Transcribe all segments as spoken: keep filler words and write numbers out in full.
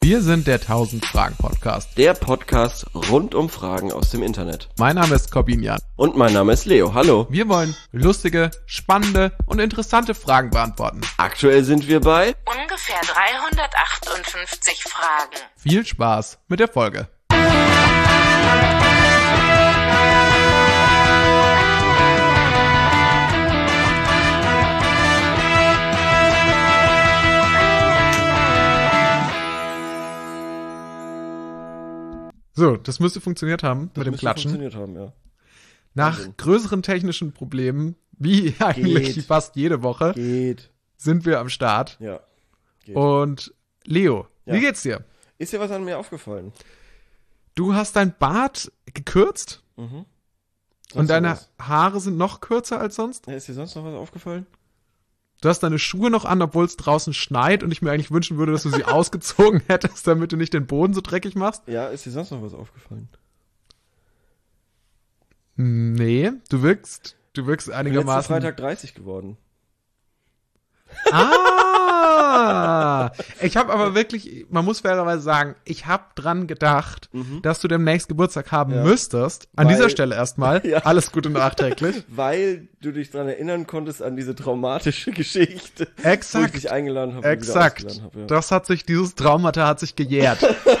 Wir sind der tausend-Fragen-Podcast. Der Podcast rund um Fragen aus dem Internet. Mein Name ist Corbinian. Und mein Name ist Leo. Hallo. Wir wollen lustige, spannende und interessante Fragen beantworten. Aktuell sind wir bei ungefähr dreihundertachtundfünfzig Fragen. Viel Spaß mit der Folge. So, das müsste funktioniert haben das mit dem müsste Klatschen. funktioniert haben, ja. Nach Wahnsinn. größeren technischen Problemen, wie eigentlich Geht. fast jede Woche, Geht. sind wir am Start. Ja. Geht. Und Leo, Ja. wie geht's dir? Ist dir was an mir aufgefallen? Du hast dein Bart gekürzt Mhm. Sonst und deine noch was? Haare sind noch kürzer als sonst. Ja, ist dir sonst noch was aufgefallen? Du hast deine Schuhe noch an, obwohl es draußen schneit und ich mir eigentlich wünschen würde, dass du sie ausgezogen hättest, damit du nicht den Boden so dreckig machst. Ja, ist dir sonst noch was aufgefallen? Nee, du wirkst, du wirkst Ich bin letzten einigermaßen... Freitag dreißig geworden. Ah! Ich habe aber wirklich, man muss fairerweise sagen, ich habe dran gedacht, Mhm. dass du demnächst Geburtstag haben Ja. müsstest. An Weil- dieser Stelle erstmal. Ja. Alles Gute nachträglich. Weil du dich daran erinnern konntest an diese traumatische Geschichte. Wo ich Exakt. dich eingeladen habe. und wieder Exakt. ausgeladen habe, ja. Das hat sich, dieses Traumata hat sich gejährt.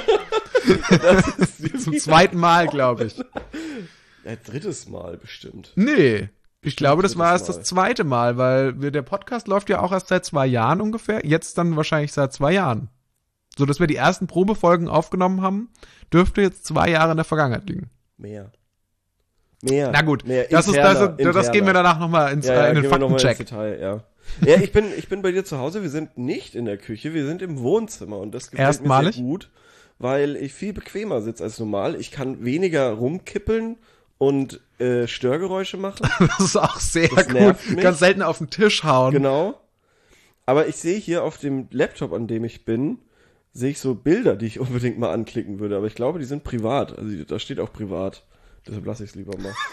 Zum zweiten Mal, glaube ich. Ja, drittes Mal bestimmt. Nee. Ich glaube, das war erst Mal. das zweite Mal, weil wir, der Podcast läuft ja auch erst seit zwei Jahren ungefähr. Jetzt dann wahrscheinlich seit zwei Jahren. So, dass wir die ersten Probefolgen aufgenommen haben, dürfte jetzt zwei Jahre in der Vergangenheit liegen. Mehr. Mehr. Na gut, mehr das ist, interner, das, ist, das interner. gehen wir danach nochmal ins, ja, ja, äh, in den gehen wir noch mal ins Faktencheck. Detail, ja. Ja, ich bin, ich bin bei dir zu Hause. Wir sind nicht in der Küche, wir sind im Wohnzimmer und das gefällt Erstmalig? mir sehr gut, weil ich viel bequemer sitze als normal. Ich kann weniger rumkippeln und äh, Störgeräusche machen. Das ist auch sehr Das gut. nervt mich. Ganz selten auf den Tisch hauen. Genau. Aber ich sehe hier auf dem Laptop, an dem ich bin, sehe ich so Bilder, die ich unbedingt mal anklicken würde. Aber ich glaube, die sind privat. Also da steht auch privat. Deshalb lasse ich es lieber mal.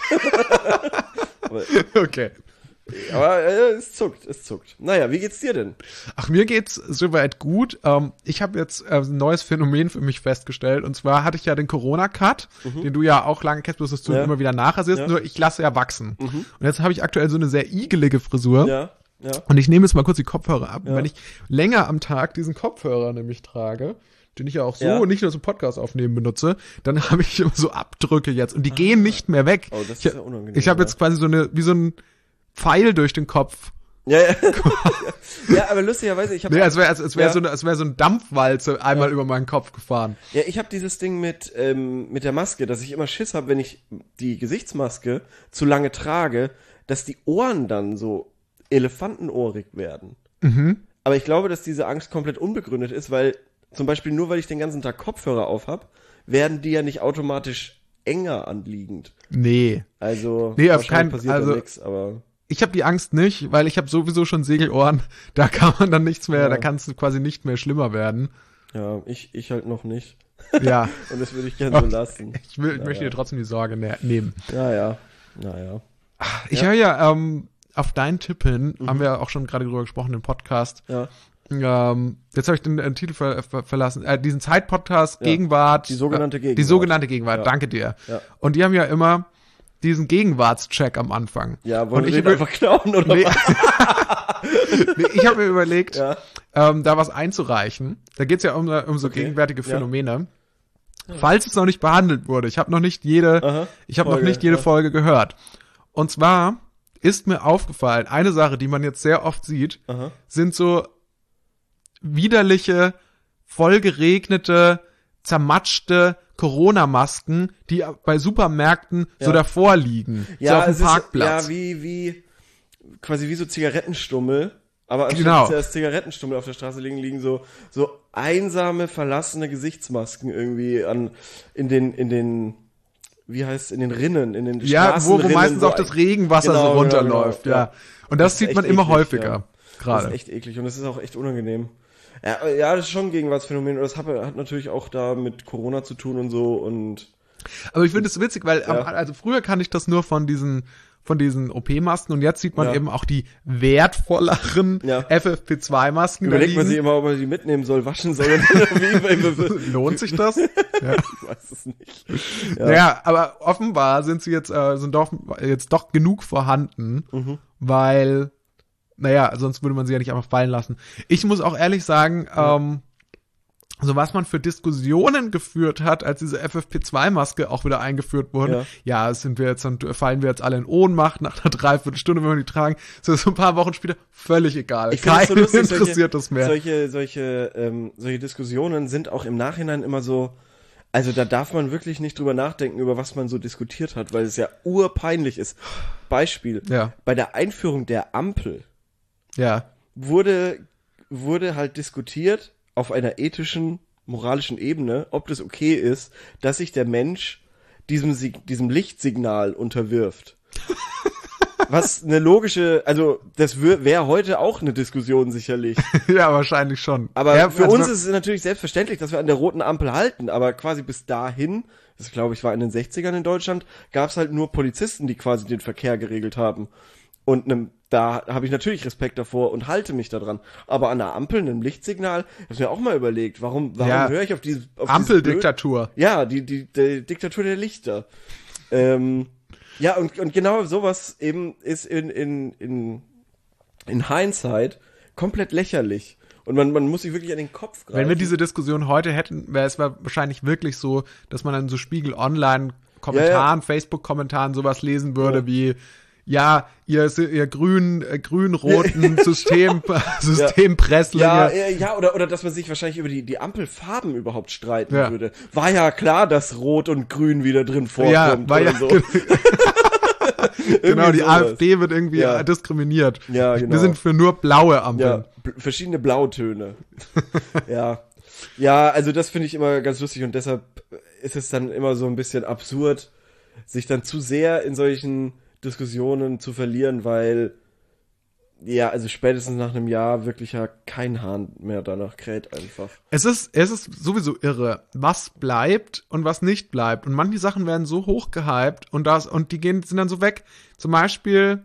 aber Okay. aber äh, es zuckt, es zuckt. Naja, wie geht's dir denn? Ach, mir geht's soweit gut. Ähm, ich habe jetzt äh, ein neues Phänomen für mich festgestellt. Und zwar hatte ich ja den Corona-Cut, den du ja auch lange kennst, bloß dass du Ja. ihn immer wieder nachrasierst. Ja. Nur ich lasse ja wachsen. Und jetzt habe ich aktuell so eine sehr igelige Frisur. Ja, ja. Und ich nehme jetzt mal kurz die Kopfhörer ab. Ja. Und wenn ich länger am Tag diesen Kopfhörer nämlich trage, den ich ja auch so Ja. nicht nur zum Podcast aufnehmen benutze, dann habe ich immer so Abdrücke jetzt. Und die gehen nicht mehr weg. Oh, das ist ich ja unangenehm, ich habe ja. jetzt quasi so eine, wie so ein Pfeil durch den Kopf. Ja, ja. ja, aber lustigerweise, ich habe Nee, als wäre als, als wär Ja. so eine, als wär so ein Dampfwalze einmal über meinen Kopf gefahren. ja, ich habe dieses Ding mit ähm, mit der Maske, dass ich immer Schiss habe, wenn ich die Gesichtsmaske zu lange trage, dass die Ohren dann so elefantenohrig werden. Mhm. Aber ich glaube, dass diese Angst komplett unbegründet ist, weil zum Beispiel nur, weil ich den ganzen Tag Kopfhörer auf hab, werden die ja nicht automatisch enger anliegend. Nee. Also Nee, auf wahrscheinlich keinen- passiert also- da nix, aber Ich habe die Angst nicht, weil ich habe sowieso schon Segelohren. Da kann man dann nichts mehr, Ja. da kann es quasi nicht mehr schlimmer werden. ja, ich ich halt noch nicht. Ja. Und das würde ich gerne so lassen. Ich, will, ich Ja, möchte ja. dir trotzdem die Sorge ne nehmen. Ja, ja. Naja. Ich Ja. höre ja ähm, auf deinen Tipp hin, haben wir auch schon gerade drüber gesprochen im Podcast. Ja. Ähm, jetzt habe ich den, den Titel ver, ver, verlassen. Äh, diesen Zeitpodcast Ja. Gegenwart. Die sogenannte äh, Gegenwart. Die sogenannte Gegenwart. Ja. Danke dir. Ja. Und die haben ja immer diesen Gegenwartscheck am Anfang. Ja, wollen Und wir ich den über- einfach klauen oder Nee. was? Nee, ich habe mir überlegt, Ja. ähm, da was einzureichen. Da geht's ja um, um so Okay. gegenwärtige Ja. Phänomene. Falls es noch nicht behandelt wurde, ich habe noch nicht jede, Aha. ich habe noch Folge, nicht jede ja. Folge gehört. Und zwar ist mir aufgefallen, eine Sache, die man jetzt sehr oft sieht, Aha. sind so widerliche, vollgeregnete, zermatschte Corona-Masken, die bei Supermärkten so Ja. davor liegen, so Ja, auf dem es ist, Parkplatz. ja, wie, wie, quasi wie so Zigarettenstummel. Aber anstatt Genau. dass Zigarettenstummel auf der Straße liegen, liegen so, so einsame, verlassene Gesichtsmasken irgendwie an, in den, in den, wie heißt in den Rinnen, in den Ja, wo, wo Straßenrinnen meistens so auch das Regenwasser Genau, so genau, runterläuft, genau, ja. ja. Und das, Das ist sieht man echt immer eklig, häufiger, ja. Das gerade. ist echt eklig und das ist auch echt unangenehm. Ja, ja, das ist schon ein Gegenwartsphänomen und das hat, hat natürlich auch da mit Corona zu tun und so und Aber ich finde es witzig, weil am, Ja. also früher kann ich das nur von diesen von diesen O P-Masken und jetzt sieht man Ja. eben auch die wertvolleren Ja. F F P zwei Masken da Überlegt man sich liegen. immer, ob man die mitnehmen soll, waschen soll. Oder wie, Lohnt sich das? Ja. ich weiß es nicht. Ja. ja, aber offenbar sind sie jetzt, äh, sind doch jetzt doch genug vorhanden, Mhm. weil, naja, sonst würde man sie ja nicht einfach fallen lassen. Ich muss auch ehrlich sagen, Ja. ähm, so was man für Diskussionen geführt hat, als diese F F P zwei Maske auch wieder eingeführt wurde. Ja, ja sind wir jetzt, dann fallen wir jetzt alle in Ohnmacht nach einer Dreiviertelstunde, wenn wir die tragen. So, so ein paar Wochen später, völlig egal. Ich finde es so Keinen lustig, interessiert solche, das mehr. Solche, solche, ähm, solche Diskussionen sind auch im Nachhinein immer so, also da darf man wirklich nicht drüber nachdenken, über was man so diskutiert hat, weil es ja urpeinlich ist. Beispiel, Ja. bei der Einführung der Ampel Ja. wurde, wurde halt diskutiert auf einer ethischen, moralischen Ebene, ob das okay ist, dass sich der Mensch diesem, Sig- diesem Lichtsignal unterwirft. Was eine logische, also das wäre heute auch eine Diskussion sicherlich. Ja, wahrscheinlich schon. Aber ja, für also, uns ist es natürlich selbstverständlich, dass wir an der roten Ampel halten, aber quasi bis dahin, das glaube ich war in den sechzigern in Deutschland, gab es halt nur Polizisten, die quasi den Verkehr geregelt haben. Und nem, da habe ich natürlich Respekt davor und halte mich da dran. Aber an der Ampel, einem Lichtsignal, habe ich mir auch mal überlegt, warum, warum Ja, höre ich auf diese auf Ampeldiktatur. dieses Blöd- Ja, die, die, die Diktatur der Lichter. Ähm, ja, und, und genau sowas eben ist in, in, in, in Hindsight komplett lächerlich. Und man, man muss sich wirklich an den Kopf greifen. Wenn wir diese Diskussion heute hätten, wäre es wahrscheinlich wirklich so, dass man dann so Spiegel Online Kommentaren, Ja, Facebook-Kommentaren sowas lesen würde Ja. wie, ja, ihr, ihr grün, äh, grün-roten System, Systempresslinge. Ja, äh, ja, oder, oder dass man sich wahrscheinlich über die, die Ampelfarben überhaupt streiten Ja. würde. War ja klar, dass Rot und Grün wieder drin vorkommt. Ja, war oder ja, so. genau, die sowas. AfD wird irgendwie Ja. diskriminiert. Ja, genau. Wir sind für nur blaue Ampeln. Ja, bl- verschiedene Blautöne. ja. Ja, also das finde ich immer ganz lustig und deshalb ist es dann immer so ein bisschen absurd, sich dann zu sehr in solchen Diskussionen zu verlieren, weil ja, also spätestens nach einem Jahr wirklich ja kein Hahn mehr danach kräht einfach. Es ist, es ist sowieso irre, was bleibt und was nicht bleibt. Und manche Sachen werden so hoch gehypt und das, und die gehen, sind dann so weg. Zum Beispiel,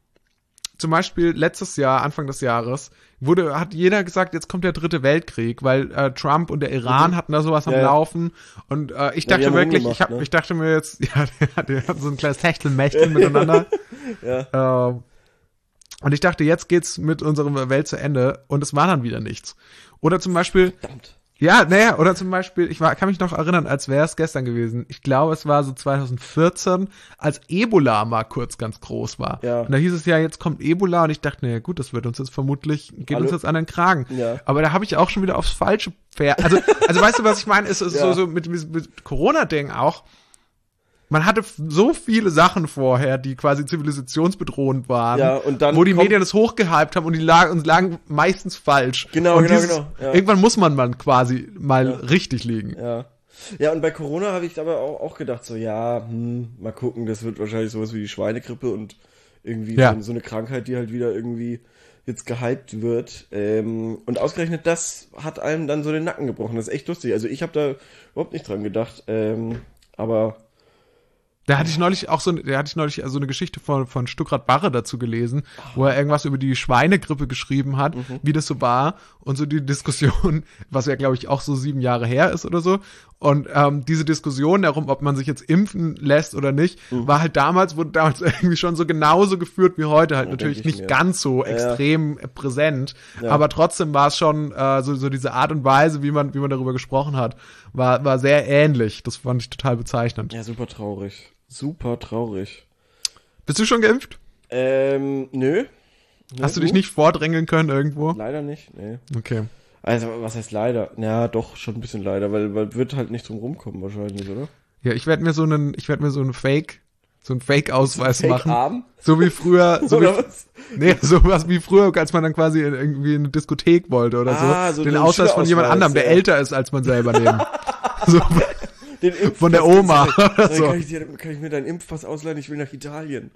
zum Beispiel letztes Jahr, Anfang des Jahres, wurde, hat jeder gesagt, jetzt kommt der dritte Weltkrieg, weil äh, Trump und der Iran Mhm. hatten da sowas am Ja, ja. Laufen. Und äh, ich Ja, die dachte haben wirklich, rumgemacht, ich hab, ne? ich dachte mir jetzt, ja, der, der hat so ein kleines Techtelmechtel miteinander. Ja. Ähm, und ich dachte, jetzt geht's mit unserer Welt zu Ende und es war dann wieder nichts. Oder zum Beispiel, Verdammt. ja, naja, oder zum Beispiel, ich war, kann mich noch erinnern, als wäre es gestern gewesen. Ich glaube, es war so zwanzig vierzehn, als Ebola mal kurz ganz groß war. Ja. Und da hieß es ja, jetzt kommt Ebola und ich dachte, naja gut, das wird uns jetzt vermutlich, geht Hallo? uns jetzt an den Kragen. Ja. Aber da habe ich auch schon wieder aufs falsche Pferd. Also, also weißt du, was ich meine? Es ist Ja. so, so mit, mit, mit Corona-Ding auch. Man hatte f- so viele Sachen vorher, die quasi zivilisationsbedrohend waren, Ja, und dann wo die kommt- Medien es hochgehypt haben und die lagen, und lagen meistens falsch. Genau, und genau, dieses, genau, ja. Irgendwann muss man mal quasi mal Ja. richtig liegen. Ja. Ja, und bei Corona habe ich aber auch, auch gedacht, so, ja, hm, mal gucken, das wird wahrscheinlich sowas wie die Schweinegrippe und irgendwie Ja. so, so eine Krankheit, die halt wieder irgendwie jetzt gehypt wird. Ähm, und ausgerechnet das hat einem dann so den Nacken gebrochen. Das ist echt lustig. Also ich habe da überhaupt nicht dran gedacht. Ähm, aber Da hatte ich neulich auch so, da hatte ich neulich so eine Geschichte von, von Stuckrad Barre dazu gelesen, wo er irgendwas über die Schweinegrippe geschrieben hat, wie das so war und so die Diskussion, was ja glaube ich auch so sieben Jahre her ist oder so. Und ähm, diese Diskussion darum, ob man sich jetzt impfen lässt oder nicht, war halt damals, wurde damals irgendwie schon so genauso geführt wie heute, halt Ja, natürlich denk ich nicht mir. ganz so Ja. extrem präsent, Ja. aber trotzdem war es schon äh, so, so diese Art und Weise, wie man, wie man darüber gesprochen hat, war, war sehr ähnlich. Das fand ich total bezeichnend. ja, super traurig. Super traurig. Bist du schon geimpft? Ähm, nö. nö Hast du dich nicht vordrängeln können irgendwo? Leider nicht, nee. Okay. Also, was heißt leider? Ja, doch, schon ein bisschen leider, weil, weil wird halt nicht drum rumkommen wahrscheinlich, oder? Ja, ich werde mir so einen, ich werde mir so einen Fake, so einen Fake-Ausweis machen. Fake-Arm? So wie früher, so wie, Oder was? nee, so was wie früher, als man dann quasi in, irgendwie in eine Diskothek wollte oder Ah, so. so Den ein Ausweis von jemand Schülerausweis, anderem, der ja. älter ist als man selber nehmen. So, Den Den Impfpass, von der Oma den- oder Dann so. kann ich, dir, kann ich mir deinen Impfpass ausleihen, ich will nach Italien.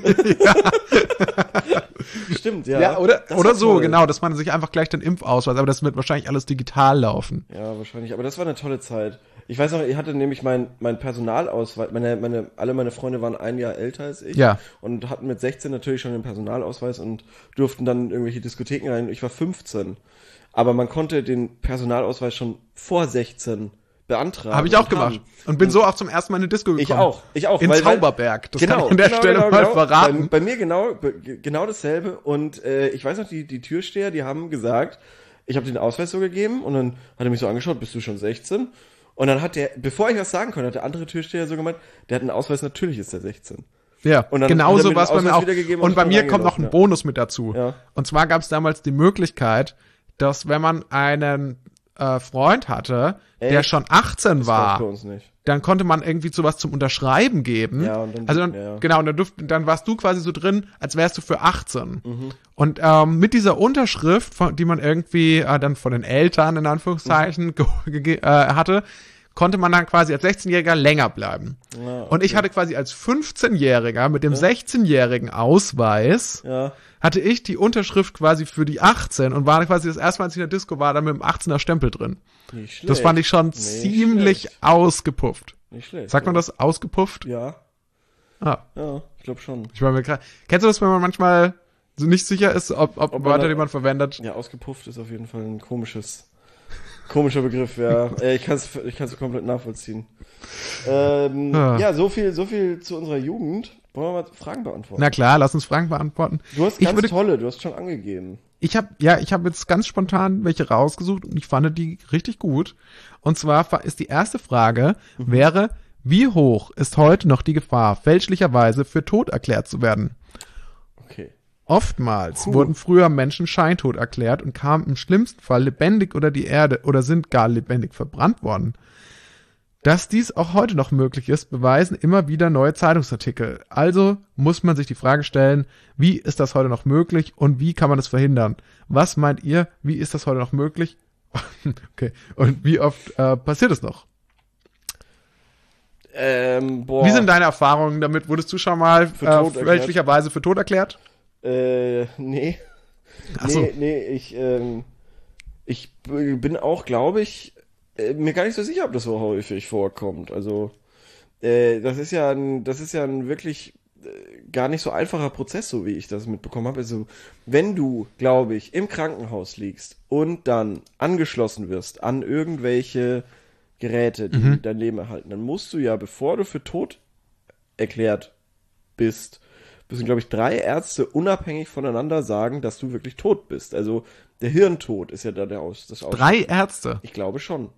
Stimmt, ja. Ja, oder, Das oder war so, toll. genau, dass man sich einfach gleich den Impfausweis, aber das wird wahrscheinlich alles digital laufen. Ja, wahrscheinlich. Aber das war eine tolle Zeit. Ich weiß noch, ich hatte nämlich mein, mein Personalausweis, meine, meine, alle meine Freunde waren ein Jahr älter als ich. Ja. Und hatten mit sechzehn natürlich schon den Personalausweis und durften dann in irgendwelche Diskotheken rein. Ich war fünfzehn. Aber man konnte den Personalausweis schon vor sechzehn beantragen. Habe ich auch und gemacht. haben. Und bin so auch zum ersten Mal in eine Disco gekommen. Ich auch, ich auch. In weil- weil- Zauberberg. Das genau, kann ich an der genau, Stelle genau, mal genau. verraten. Bei, bei mir genau, be- genau dasselbe. Und äh, ich weiß noch, die, die Türsteher, die haben gesagt, ich habe den Ausweis so gegeben und dann hat er mich so angeschaut, bist du schon sechzehn? Und dann hat der, bevor ich was sagen konnte, hat der andere Türsteher so gemeint, der hat einen Ausweis, natürlich ist der sechzehn. Ja, Und dann genau hat er so mir war es den bei mir Ausweis auch. wiedergegeben und Und bei ist mir dann kommt noch ein reingelaufen, Bonus mit dazu. Ja. Und zwar gab es damals die Möglichkeit, dass wenn man einen äh, Freund hatte, der Echt? schon achtzehn Das gab's bei war, uns nicht. dann konnte man irgendwie sowas zum Unterschreiben geben. Ja, und dann- also dann, ja. genau, und dann, dürft, dann warst du quasi so drin, als wärst du für achtzehn. Mhm. Und ähm, mit dieser Unterschrift, von, die man irgendwie äh, dann von den Eltern in Anführungszeichen ge ge äh, hatte, konnte man dann quasi als sechzehnjähriger länger bleiben. Ja, Und ich hatte quasi als fünfzehnjähriger mit dem sechzehnjährigen Ausweis, Ja. hatte ich die Unterschrift quasi für die achtzehn und war quasi das erste Mal, als ich in der Disco war, dann mit dem achtzehner Stempel drin. Nicht schlecht. Das fand ich schon Nicht ziemlich schlecht. ausgepufft. Nicht schlecht. Sagt man ja. das? Ausgepufft? Ja. Ah, Ja, ich glaube schon. ich war mir gerade. Kennst du das, wenn man manchmal so nicht sicher ist, ob, ob, Ob man Wörter, da- die man verwendet? Ja, ausgepufft ist auf jeden Fall ein komisches, komischer Begriff, ja. Äh, ich kann es ich kann's komplett nachvollziehen. Ähm, Ja. ja, so viel, so viel zu unserer Jugend. Wollen wir mal Fragen beantworten? Na klar, lass uns Fragen beantworten. du hast ich ganz würde- tolle, du hast schon angegeben. Ich habe ja, ich habe jetzt ganz spontan welche rausgesucht und ich fand die richtig gut. Und zwar fa- ist die erste Frage Mhm. wäre, wie hoch ist heute noch die Gefahr, fälschlicherweise für tot erklärt zu werden? Okay. Oftmals Puh. wurden früher Menschen scheintot erklärt und kamen im schlimmsten Fall lebendig unter die Erde oder sind gar lebendig verbrannt worden. Dass dies auch heute noch möglich ist, beweisen immer wieder neue Zeitungsartikel. Also muss man sich die Frage stellen, wie ist das heute noch möglich und wie kann man es verhindern? Was meint ihr, wie ist das heute noch möglich? Okay. Und wie oft äh, passiert es noch? Ähm, boah. Wie sind deine Erfahrungen damit? Wurdest du schon mal Für äh, tot erklärt? fälschlicherweise für tot erklärt? Äh, nee. Ach so. Nee, nee, ich, ähm, ich b- bin auch, glaube ich, äh, mir gar nicht so sicher, ob das so häufig vorkommt. Also, äh, das ist ja ein, das ist ja ein wirklich äh, gar nicht so einfacher Prozess, so wie ich das mitbekommen habe. Also, wenn du, glaube ich, im Krankenhaus liegst und dann angeschlossen wirst an irgendwelche Geräte, die Mhm. dein Leben erhalten, dann musst du ja, bevor du für tot erklärt bist, müssen, glaube ich, drei Ärzte unabhängig voneinander sagen, dass du wirklich tot bist. Also der Hirntod ist ja da der Aus. Das Aus Drei Ärzte. Ich glaube schon.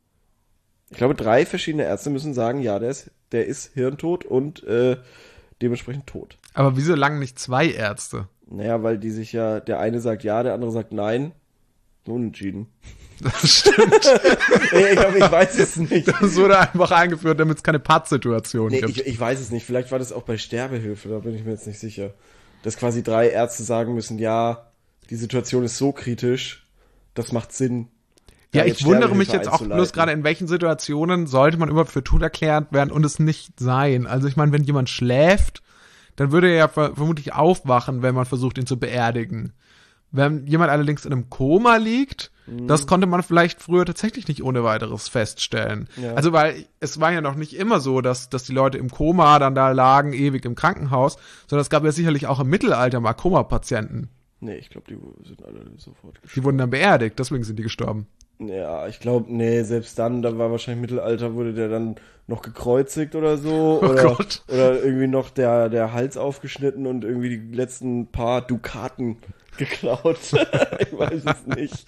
Ich glaube, drei verschiedene Ärzte müssen sagen, ja, der ist, der ist hirntot und äh, dementsprechend tot. Aber wieso lang nicht zwei Ärzte? Naja, weil die sich ja, der eine sagt ja, der andere sagt nein. Unentschieden. Das stimmt. ich glaube, ich weiß es nicht. Das wurde einfach eingeführt, damit es keine Pattsituation Nee, gibt. ich, ich weiß es nicht. Vielleicht war das auch bei Sterbehilfe, da bin ich mir jetzt nicht sicher. Dass quasi drei Ärzte sagen müssen, ja, die Situation ist so kritisch, das macht Sinn. Ja, da ich wundere mich Sterbehilfe jetzt auch bloß einzuleiten. gerade, in welchen Situationen sollte man überhaupt für tot erklärt werden und es nicht sein. Also ich meine, wenn jemand schläft, dann würde er ja ver vermutlich aufwachen, wenn man versucht, ihn zu beerdigen. Wenn jemand allerdings in einem Koma liegt, Mhm. das konnte man vielleicht früher tatsächlich nicht ohne weiteres feststellen. Ja. Also weil es war ja noch nicht immer so, dass, dass die Leute im Koma dann da lagen, ewig im Krankenhaus, sondern es gab ja sicherlich auch im Mittelalter mal Koma-Patienten. Nee, ich glaube, die sind alle sofort Die gestorben. wurden dann beerdigt, deswegen sind die gestorben. Ja, ich glaube, nee, selbst dann, da war wahrscheinlich Mittelalter, wurde der dann noch gekreuzigt oder so. Oh oder, Gott. oder irgendwie noch der, der Hals aufgeschnitten und irgendwie die letzten paar Dukaten geklaut. Ich weiß es nicht.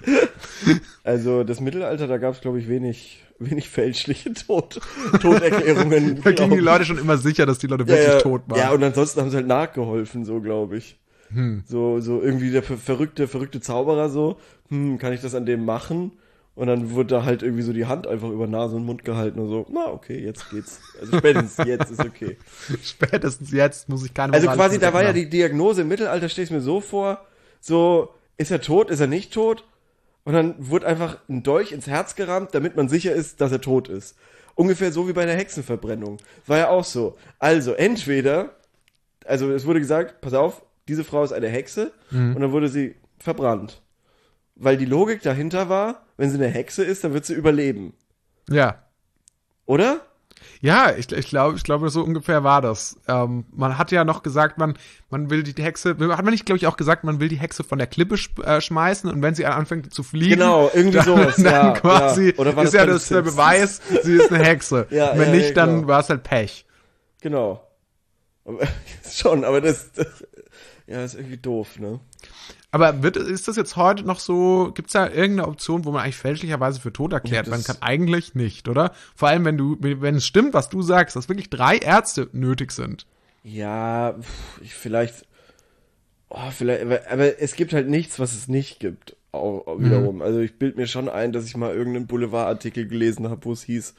Also das Mittelalter, da gab es, glaube ich, wenig, wenig fälschliche Tod, Toderklärungen. Da gingen die glaub Leute schon immer sicher, dass die Leute Ja, wirklich ja, tot waren. Ja, und ansonsten haben sie halt nachgeholfen, so glaube ich. Hm. So, so irgendwie der ver- verrückte, verrückte Zauberer so, hm, kann ich das an dem machen? Und dann wurde da halt irgendwie so die Hand einfach über Nase und Mund gehalten und so, na okay, jetzt geht's. Also spätestens jetzt ist okay. Spätestens jetzt muss ich keine Also moralischen quasi, da war ja Bedenken die Diagnose im Mittelalter, stell ich mir so vor, so, ist er tot, ist er nicht tot? Und dann wurde einfach ein Dolch ins Herz gerammt, damit man sicher ist, dass er tot ist. ungefähr so wie bei der Hexenverbrennung. War ja auch so. Also, entweder, also es wurde gesagt, pass auf, diese Frau ist eine Hexe mhm. und dann wurde sie verbrannt. Weil die Logik dahinter war, wenn sie eine Hexe ist, dann wird sie überleben. Ja. Oder? Ja, ich, ich glaube, ich glaube, so ungefähr war das. Ähm, man hat ja noch gesagt, man, man will die Hexe, hat man nicht, glaube ich, auch gesagt, man will die Hexe von der Klippe sch- äh, schmeißen und wenn sie anfängt zu fliegen, genau, irgendwie dann, sowas, dann ja, quasi ja. Oder war ist das ja bei das den der Beweis, sie ist eine Hexe. ja, wenn ja, nicht, ja, dann genau. war es halt Pech. Genau. Aber, schon, aber das, das, ja, ist irgendwie doof, ne? Aber wird, ist das jetzt heute noch so, gibt's da irgendeine Option, wo man eigentlich fälschlicherweise für tot erklärt ja, werden kann? Eigentlich nicht, oder? Vor allem, wenn du, wenn es stimmt, was du sagst, dass wirklich drei Ärzte nötig sind. Ja, ich vielleicht, oh, vielleicht, aber, aber es gibt halt nichts, was es nicht gibt, auch, auch wiederum. Mhm. Also ich bild mir schon ein, dass ich mal irgendeinen Boulevardartikel gelesen habe, wo es hieß,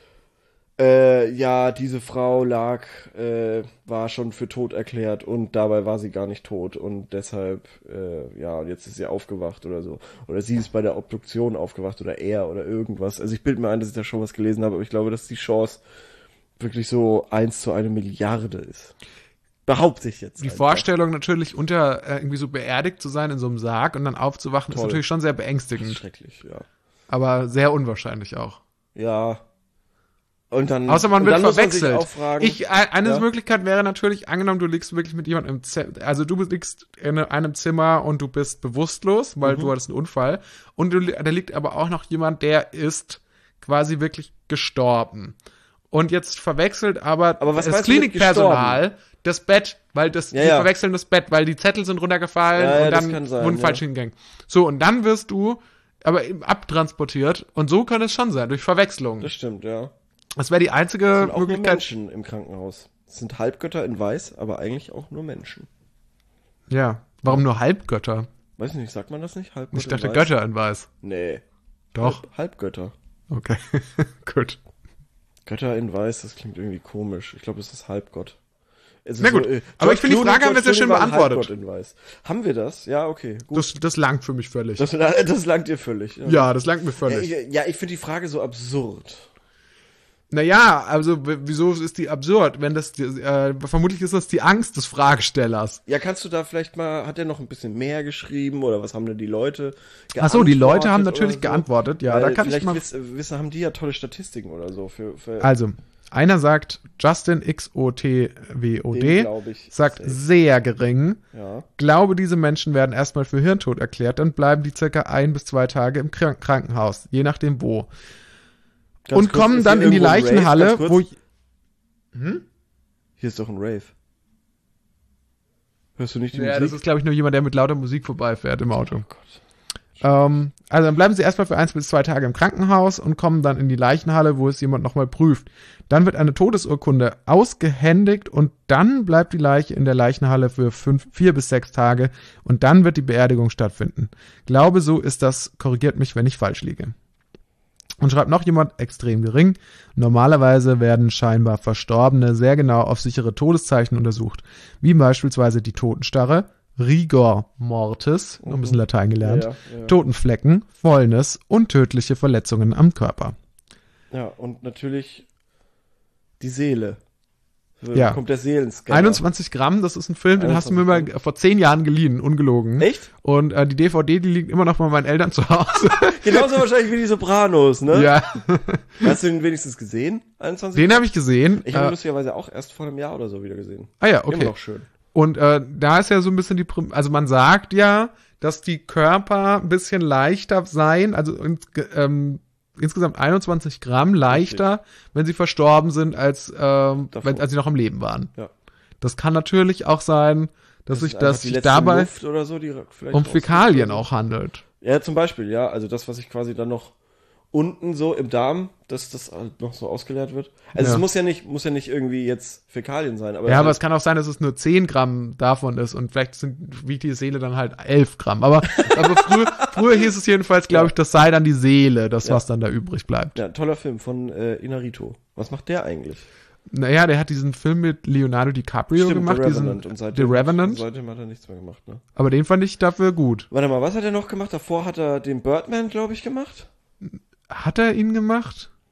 Äh, ja, diese Frau lag, äh, war schon für tot erklärt und dabei war sie gar nicht tot und deshalb, äh, ja, jetzt ist sie aufgewacht oder so. Oder sie ist bei der Obduktion aufgewacht oder er oder irgendwas. Also ich bilde mir ein, dass ich da schon was gelesen habe, aber ich glaube, dass die Chance wirklich so eins zu eine Milliarde ist. Behaupte ich jetzt. Die einfach. Vorstellung natürlich, unter äh, irgendwie so beerdigt zu sein in so einem Sarg und dann aufzuwachen, Toll. ist natürlich schon sehr Das beängstigend. ist schrecklich, ja. Aber sehr unwahrscheinlich auch. Ja. Und dann, Außer man und wird dann muss man sich verwechselt. auch fragen, ich, eine ja. Möglichkeit wäre natürlich, angenommen, du liegst wirklich mit jemandem im Zimmer, also du liegst in einem Zimmer und du bist bewusstlos, weil Mhm. du hattest einen Unfall. Und du, da liegt aber auch noch jemand, der ist quasi wirklich gestorben. Und jetzt verwechselt aber, Aber was das meinst du mit Klinikpersonal das Bett, weil das, Ja, die ja. verwechseln das Bett, weil die Zettel sind runtergefallen Ja, ja, und das dann kann sein, wurden ja. falsch hingegangen. So, und dann wirst du aber eben abtransportiert und so kann es schon sein, durch Verwechslung. Das stimmt, ja. Das wäre die einzige Es sind auch nur Möglichkeit. Menschen im Krankenhaus. Es sind Halbgötter in Weiß, aber eigentlich auch nur Menschen. Ja, warum nur Halbgötter? Weiß nicht, sagt man das nicht? Halbgötter Ich dachte in Weiß? Götter in Weiß. Nee. Doch. Halb, Halbgötter. Okay, gut. Götter in Weiß, das klingt irgendwie komisch. Ich glaube, es ist Halbgott. Es ist Na gut, äh, aber George ich finde, die Clooney- Frage haben wir George jetzt ja schön Clooney war ein beantwortet. Halbgott in Weiß. Haben wir das? Ja, okay, gut. Das, das langt für mich völlig. Das, das langt dir völlig. Ja, ja, das langt mir ja, völlig. ich, ja, ich finde die Frage so absurd. Naja, also w- wieso ist die absurd? Wenn das, die- äh, vermutlich ist das die Angst des Fragestellers. Ja, kannst du da vielleicht mal, hat er noch ein bisschen mehr geschrieben oder was haben denn die Leute Ach so, die Leute haben geantwortet natürlich oder so? geantwortet. Ja, Weil da kann ich vielleicht mal. Wiss, wissen, haben die ja tolle Statistiken oder so für, für Also, einer sagt, Justin X O T W O den, D glaub ich, sagt safe. sehr gering. Ja. Glaube, diese Menschen werden erstmal für Hirntod erklärt, dann bleiben die circa ein bis zwei Tage im Krank- Krankenhaus, je nachdem wo. Ganz Und kurz, kommen ist dann hier in die irgendwo ein Rave? Leichenhalle, Ganz kurz. wo ich, hm? Hier ist doch ein Rave. Hörst du nicht die Ja, das Musik? ist, glaube ich, nur jemand, der mit lauter Musik vorbeifährt im Auto. Oh Gott. Ähm, also dann bleiben sie erstmal für eins bis zwei Tage im Krankenhaus und kommen dann in die Leichenhalle, wo es jemand nochmal prüft. Dann wird eine Todesurkunde ausgehändigt und dann bleibt die Leiche in der Leichenhalle für fünf, vier bis sechs Tage und dann wird die Beerdigung stattfinden. Glaube, so ist das, korrigiert mich, wenn ich falsch liege. Und schreibt noch jemand, extrem gering. Normalerweise werden scheinbar Verstorbene sehr genau auf sichere Todeszeichen untersucht, wie beispielsweise die Totenstarre, Rigor Mortis, noch ein bisschen Latein gelernt, Ja, ja, ja. Totenflecken, Fäulnis und tödliche Verletzungen am Körper. Ja, und natürlich die Seele. So, Ja. da kommt der Seelenscanner. einundzwanzig Gramm, das ist ein Film, den hast du mir mal einundzwanzig vor zehn Jahren geliehen, ungelogen. Echt? Und äh, die D V D, die liegt immer noch bei meinen Eltern zu Hause. Genauso wahrscheinlich wie die Sopranos, ne? Ja, Hast du den wenigstens gesehen? einundzwanzig? den habe ich gesehen. Ich habe ihn äh, lustigerweise auch erst vor einem Jahr oder so wieder gesehen. ah ja, Immer okay. noch schön. Und äh, da ist ja so ein bisschen die, Prim- also man sagt ja, dass die Körper ein bisschen leichter seien, also ins, ähm, insgesamt einundzwanzig Gramm leichter, wenn sie verstorben sind, als, ähm, Davor. wenn, als sie noch am Leben waren. Ja. Das kann natürlich auch sein, dass sich ist einfach das die sich letzte dabei Luft oder so, die vielleicht um rausgeht Fäkalien oder so. auch handelt. Ja, zum Beispiel, ja. Also das, was ich quasi dann noch unten so im Darm, dass das halt noch so ausgeleert wird. Also Ja. es muss ja nicht, muss ja nicht irgendwie jetzt Fäkalien sein. Aber Ja, aber halt- es kann auch sein, dass es nur zehn Gramm davon ist und vielleicht sind, wiegt die Seele dann halt elf Gramm. Aber, aber früher, früher hieß es jedenfalls, glaube ich, das sei dann die Seele, das, Ja. was dann da übrig bleibt. ja, toller Film von äh, Inarito. Was macht der eigentlich? Naja, der hat diesen Film mit Leonardo DiCaprio gemacht, The diesen Revenant. Und The seitdem, Revenant, seitdem hat er nichts mehr gemacht, ne? aber den fand ich dafür gut. Warte mal, was hat er noch gemacht? Davor hat er den Birdman, glaube ich, gemacht. Hat er ihn gemacht?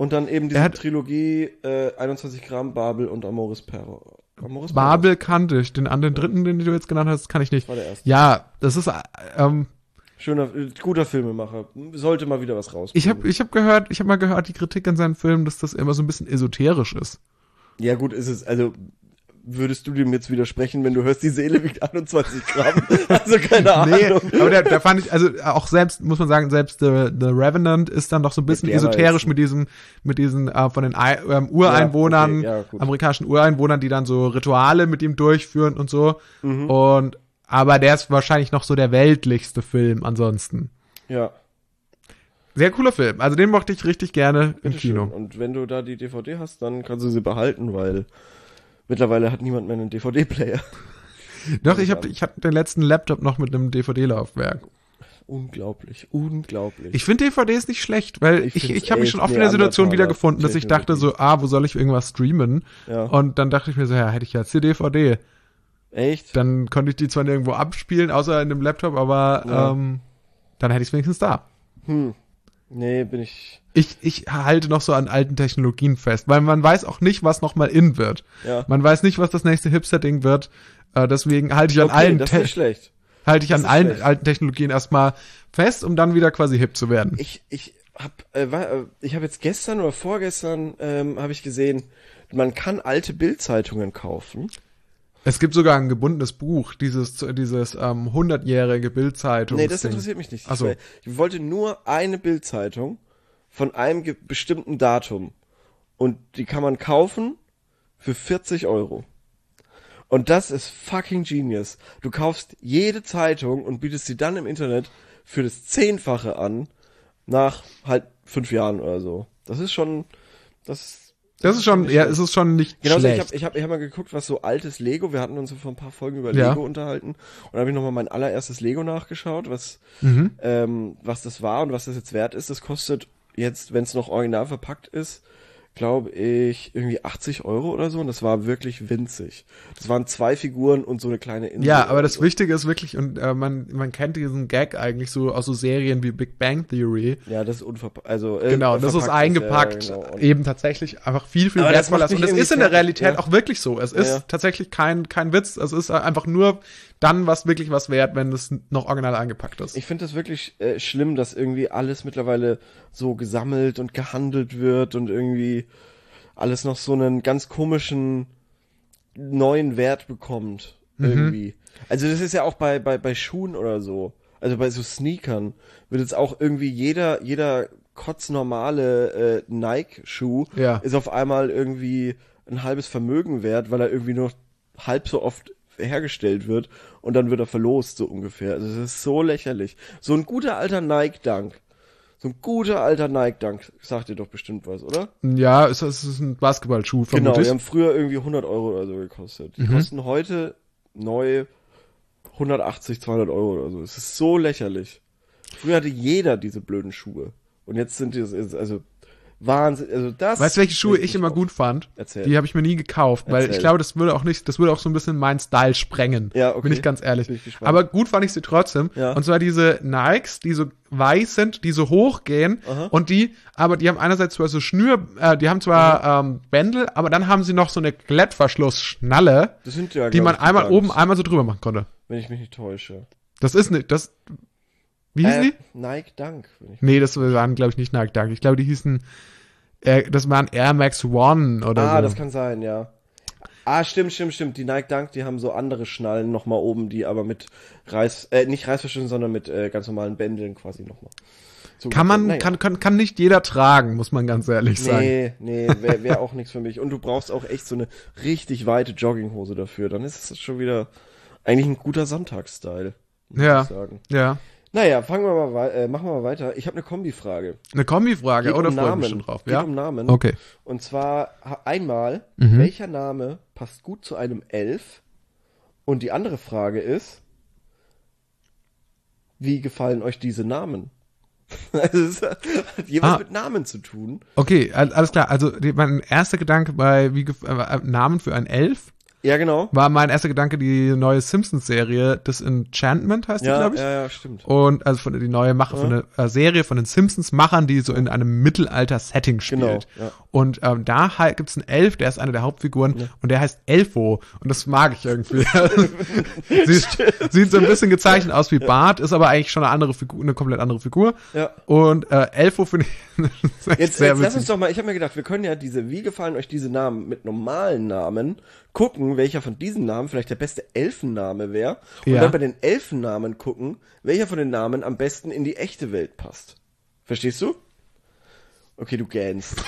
Und dann eben diese Er hat- Trilogie äh, einundzwanzig Gramm, Babel und Amoris Perro. Amoris Babel kannte ich, den anderen dritten, den du jetzt genannt hast, kann ich nicht. war der erste. Ja, das ist, ähm, Schöner, äh, guter Filmemacher. Sollte mal wieder was raus. ich habe ich hab gehört, ich habe mal gehört, die Kritik an seinen Filmen, dass das immer so ein bisschen esoterisch ist. Ja gut, ist es, also würdest du dem jetzt widersprechen, wenn du hörst, die Seele wiegt einundzwanzig Gramm? Also keine Ahnung. Nee, aber da, da fand ich, also auch selbst, muss man sagen, selbst The, The Revenant ist dann doch so ein bisschen der war esoterisch jetzt- mit diesen, mit diesen äh, von den I, ähm, Ureinwohnern, Ja, okay, ja, gut. amerikanischen Ureinwohnern, die dann so Rituale mit ihm durchführen und so. Mhm. Und aber der ist wahrscheinlich noch so der weltlichste Film ansonsten. Ja. Sehr cooler Film. Also den mochte ich richtig gerne im Bitteschön. Kino. Und wenn du da die D V D hast, dann kannst du sie behalten, weil mittlerweile hat niemand mehr einen D V D-Player. Doch, ich habe ich hab den letzten Laptop noch mit einem D V D-Laufwerk. Unglaublich, unglaublich. Ich finde D V Ds nicht schlecht, weil Ich ich, find's ich, habe mich echt schon oft in der Situation Neandertaler wiedergefunden, dass ich dachte so, ah, wo soll ich irgendwas streamen? Ja. Und dann dachte ich mir so, ja, hätte ich jetzt die D V D. Echt? Dann konnte ich die zwar nirgendwo abspielen, außer in dem Laptop, aber Ja. ähm, dann hätte ich es wenigstens da. Hm. Nee, bin ich. Ich, ich halte noch so an alten Technologien fest, weil man weiß auch nicht, was nochmal in wird. Ja. Man weiß nicht, was das nächste Hipster-Ding wird. Äh, deswegen halte ich an Okay, allen, das ist Te nicht schlecht. halte ich das an ist allen schlecht. alten Technologien erstmal fest, um dann wieder quasi hip zu werden. Ich, ich hab, äh, war, äh, ich habe jetzt gestern oder vorgestern ähm, habe ich gesehen, man kann alte Bildzeitungen kaufen. Es gibt sogar ein gebundenes Buch, dieses, dieses ähm, hundertjährige Bildzeitung. Nee, das interessiert mich nicht. Ach so. Ich, ich wollte nur eine Bildzeitung von einem ge- bestimmten Datum. Und die kann man kaufen für vierzig Euro. Und das ist fucking genius. Du kaufst jede Zeitung und bietest sie dann im Internet für das Zehnfache an, nach halt fünf Jahren oder so. Das ist schon, das Das ist schon, nicht ja, schlecht. es ist schon nicht Genau, schlecht. ich habe ich hab, ich hab mal geguckt, was so altes Lego, wir hatten uns vor ein paar Folgen über Ja. Lego unterhalten und da habe ich nochmal mein allererstes Lego nachgeschaut, was, Mhm. ähm, was das war und was das jetzt wert ist. Das kostet jetzt, wenn es noch original verpackt ist, glaube ich, irgendwie achtzig Euro oder so und das war wirklich winzig. Das waren zwei Figuren und so eine kleine Insel. Ja, aber oder das so. Wichtige ist wirklich, und äh, man, man kennt diesen Gag eigentlich so aus so Serien wie Big Bang Theory. Ja, das ist unverpackt, also, äh, Genau, das ist verpackt eingepackt, ja, genau. Und- eben tatsächlich einfach viel, viel Aber das wertvoller. macht Und mich es ist in irgendwie der Realität fertig, ja. auch wirklich so. Es ist Ja. tatsächlich kein, kein Witz. Es ist einfach nur dann was wirklich was wert, wenn es noch original eingepackt ist. Ich finde das wirklich äh, schlimm, dass irgendwie alles mittlerweile so gesammelt und gehandelt wird und irgendwie alles noch so einen ganz komischen neuen Wert bekommt. Irgendwie. Also das ist ja auch bei, bei, bei Schuhen oder so. Also bei so Sneakern wird jetzt auch irgendwie jeder, jeder kotznormale äh, Nike-Schuh Ja. ist auf einmal irgendwie ein halbes Vermögen wert, weil er irgendwie nur halb so oft hergestellt wird und dann wird er verlost, so ungefähr. Also das ist so lächerlich. So ein guter alter Nike-Dunk. So ein guter alter Nike-Dunk. Sagt dir doch bestimmt was, oder? Ja, es, es ist ein Basketballschuh, Genau, vermutlich. die haben früher irgendwie hundert Euro oder so gekostet. Die Mhm. kosten heute neu hundertachtzig, zweihundert Euro oder so. Es ist so lächerlich. Früher hatte jeder diese blöden Schuhe. Und jetzt sind die, also, Wahnsinn, also das. Weißt du, welche Schuhe regt ich mich immer auf. gut fand? Erzähl. Die habe ich mir nie gekauft, weil Erzähl. ich glaube, das würde auch nicht, das würde auch so ein bisschen meinen Style sprengen. Ja, okay. Bin ich ganz ehrlich. Bin ich gespannt. Aber gut fand ich sie trotzdem. Ja. Und zwar diese Nikes, die so weiß sind, die so hoch gehen Aha. und die, aber die haben einerseits zwar so Schnür, äh, die haben zwar ähm, Bändel, aber dann haben sie noch so eine Klettverschlussschnalle, Das sind ja, die glaub man ich, einmal Dunks, oben, einmal so drüber machen konnte. wenn ich mich nicht täusche. Das ist nicht, das, wie hießen Äh, die? Nike Dunk. Wenn ich Nee, das waren, glaube ich, nicht Nike Dunk. Ich glaube, die hießen, äh, das waren Air Max One oder ah, so. das kann sein, ja. Ah, stimmt, stimmt, stimmt. Die Nike Dunk, die haben so andere Schnallen nochmal oben, die aber mit Reiß, äh, nicht Reißverschlüssen, sondern mit äh, ganz normalen Bändeln quasi nochmal. Kann man, kann, kann, kann nicht jeder tragen, muss man ganz ehrlich sagen. Nee, nee, wäre wär auch nichts für mich. Und du brauchst auch echt so eine richtig weite Jogginghose dafür. Dann ist es schon wieder eigentlich ein guter Sonntagsstyle, muss Ja. ich sagen. Ja. Naja, fangen wir mal wei- äh, machen wir mal weiter. Ich habe eine Kombifrage. Eine Kombifrage, Geht oder um freue ich Namen. mich schon drauf? Geht Ja. um Namen. Okay. Und zwar ha- einmal, Mhm. welcher Name passt gut zu einem Elf? Und die andere Frage ist, wie gefallen euch diese Namen? Also es hat jeweils Ah. mit Namen zu tun. Okay, al- alles klar. Also die, mein erster Gedanke bei wie gef- äh, Namen für ein Elf. Ja, genau. war mein erster Gedanke die neue Simpsons-Serie, Disenchantment heißt die, Ja, glaube ich. ja, ja, stimmt. Und also von die neue Macher Ja. von der äh, Serie von den Simpsons-Machern, die so in einem Mittelalter-Setting spielt. Genau, ja. Und ähm, da halt gibt's einen Elf, der ist einer der Hauptfiguren und der heißt Elfo. Und das mag ich irgendwie. sieht, sieht so ein bisschen gezeichnet aus wie Bart, ist aber eigentlich schon eine andere Figur, eine komplett andere Figur. Ja. Und äh, Elfo finde ich ist echt Jetzt, sehr jetzt lass witzig. uns doch mal, ich habe mir gedacht, wir können ja diese, wie gefallen euch diese Namen mit normalen Namen, gucken, welcher von diesen Namen vielleicht der beste Elfenname wäre und Ja. dann bei den Elfennamen gucken, welcher von den Namen am besten in die echte Welt passt. Verstehst du? Okay, du gähnst.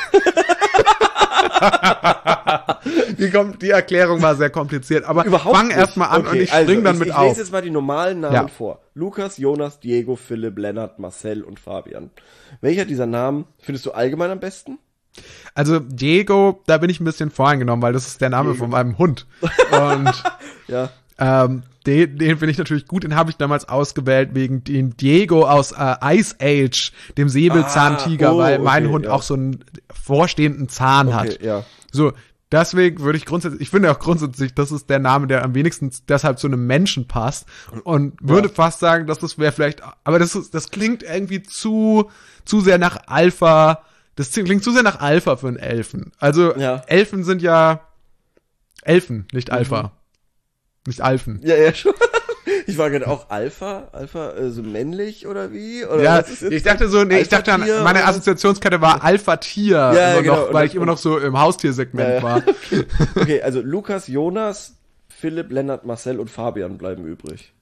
Die, kom- die Erklärung war sehr kompliziert, aber fang nicht. erst mal an Okay, und ich spring also, dann ich, mit ich auf. lese jetzt mal die normalen Namen Ja. vor. Lukas, Jonas, Diego, Philipp, Lennart, Marcel und Fabian. Welcher dieser Namen findest du allgemein am besten? Also Diego, da bin ich ein bisschen voreingenommen, weil das ist der Name Diego. von meinem Hund. Und Ja. ähm, den, den finde ich natürlich gut. Den habe ich damals ausgewählt wegen den Diego aus äh, Ice Age, dem Säbelzahntiger, Ah, oh, weil mein okay, Hund ja. auch so einen vorstehenden Zahn Okay, hat. ja. So, deswegen würde ich grundsätzlich, ich finde auch grundsätzlich, das ist der Name, der am wenigsten deshalb zu einem Menschen passt und würde fast sagen, dass das wäre vielleicht, aber das ist, das klingt irgendwie zu, zu sehr nach Alpha, das klingt zu sehr nach Alpha für einen Elfen. Also, Ja. Elfen sind ja Elfen, nicht Alpha. Nicht Alfen. Ja, ja, schon. Ich war gerade auch Alpha, Alpha, äh, so männlich oder wie? Oder Ja, was ist jetzt? ich dachte so, nee, ich dachte an, Alpha-Tier meine oder? Assoziationskette war Alpha-Tier, ja, immer genau. noch, Und weil das- ich immer noch so im Haustiersegment Ja, ja. war. Okay, also Lukas, Jonas, Philipp, Lennart, Marcel und Fabian bleiben übrig.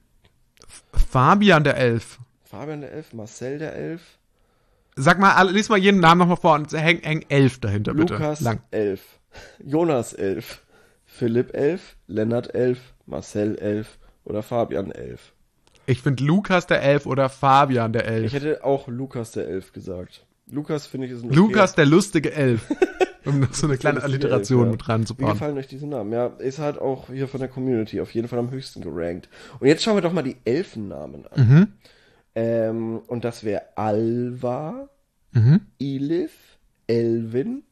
Fabian der Elf. Fabian der Elf, Marcel der Elf, Sag mal, alle- lies mal jeden Namen nochmal vor und häng, häng elf dahinter, bitte. Lukas Lang. elf, Jonas elf, Philipp elf, Lennart elf, Marcel elf oder Fabian elf. Ich finde Lukas der Elf oder Fabian der Ich Elf. hätte auch Lukas der elf gesagt. Lukas finde ich ist ein okay- Lukas der lustige Elf. Um noch so eine kleine lustige Alliteration Elf, ja. mit Wie reinzubauen. gefallen euch diese Namen? Ja, ist halt auch hier von der Community auf jeden Fall am höchsten gerankt. Und jetzt schauen wir doch mal die Elfennamen an. Mhm. Ähm, und das wäre Alva, Mhm. Ilif, Elvin,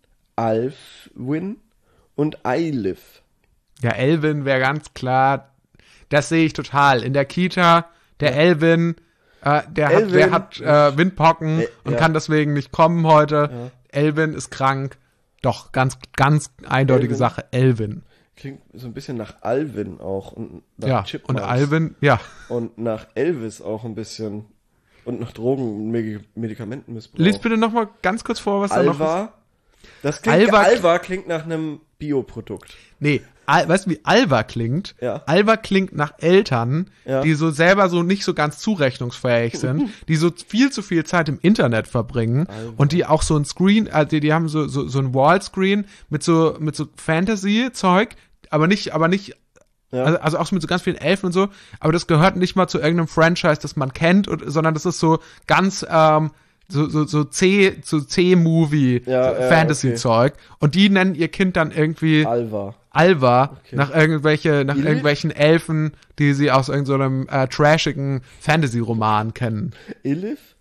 Alfwin und Eilif. Ja, Elvin wäre ganz klar, das sehe ich total. In der Kita, der Elvin, äh, der hat, Elvin der hat äh, Windpocken Äh, und ja. kann deswegen nicht kommen heute. Ja. Elvin ist krank. Doch, ganz, ganz eindeutige Elvin. Sache. Elvin. Klingt so ein bisschen nach Alvin auch. Und nach Ja, und Chipmunks. Alvin, ja. Und nach Elvis auch ein bisschen. Und nach Drogen- und Medi- Medikamentenmissbrauch. Lies bitte noch mal ganz kurz vor, was da noch ist. Alva. Das klingt, Alva- Alva klingt nach einem Bioprodukt. Nee, Al weißt du, wie Alva klingt? Ja. Alva klingt nach Eltern, Ja. die so selber so nicht so ganz zurechnungsfähig sind, die so viel zu viel Zeit im Internet verbringen Alva. und die auch so ein Screen, also die, die haben so, so, so ein Wallscreen mit so, mit so Fantasy-Zeug, aber nicht, aber nicht, Ja. also, also auch mit so ganz vielen Elfen und so, aber das gehört nicht mal zu irgendeinem Franchise, das man kennt, und, sondern das ist so ganz, ähm, so, so, so C, so C-Movie, Ja, so ja, Fantasy-Zeug. Und die nennen ihr Kind dann irgendwie Alva. Alva, Okay. nach irgendwelche, nach Ilif? irgendwelchen Elfen, die sie aus irgendeinem so äh, trashigen Fantasy-Roman kennen. Ilif?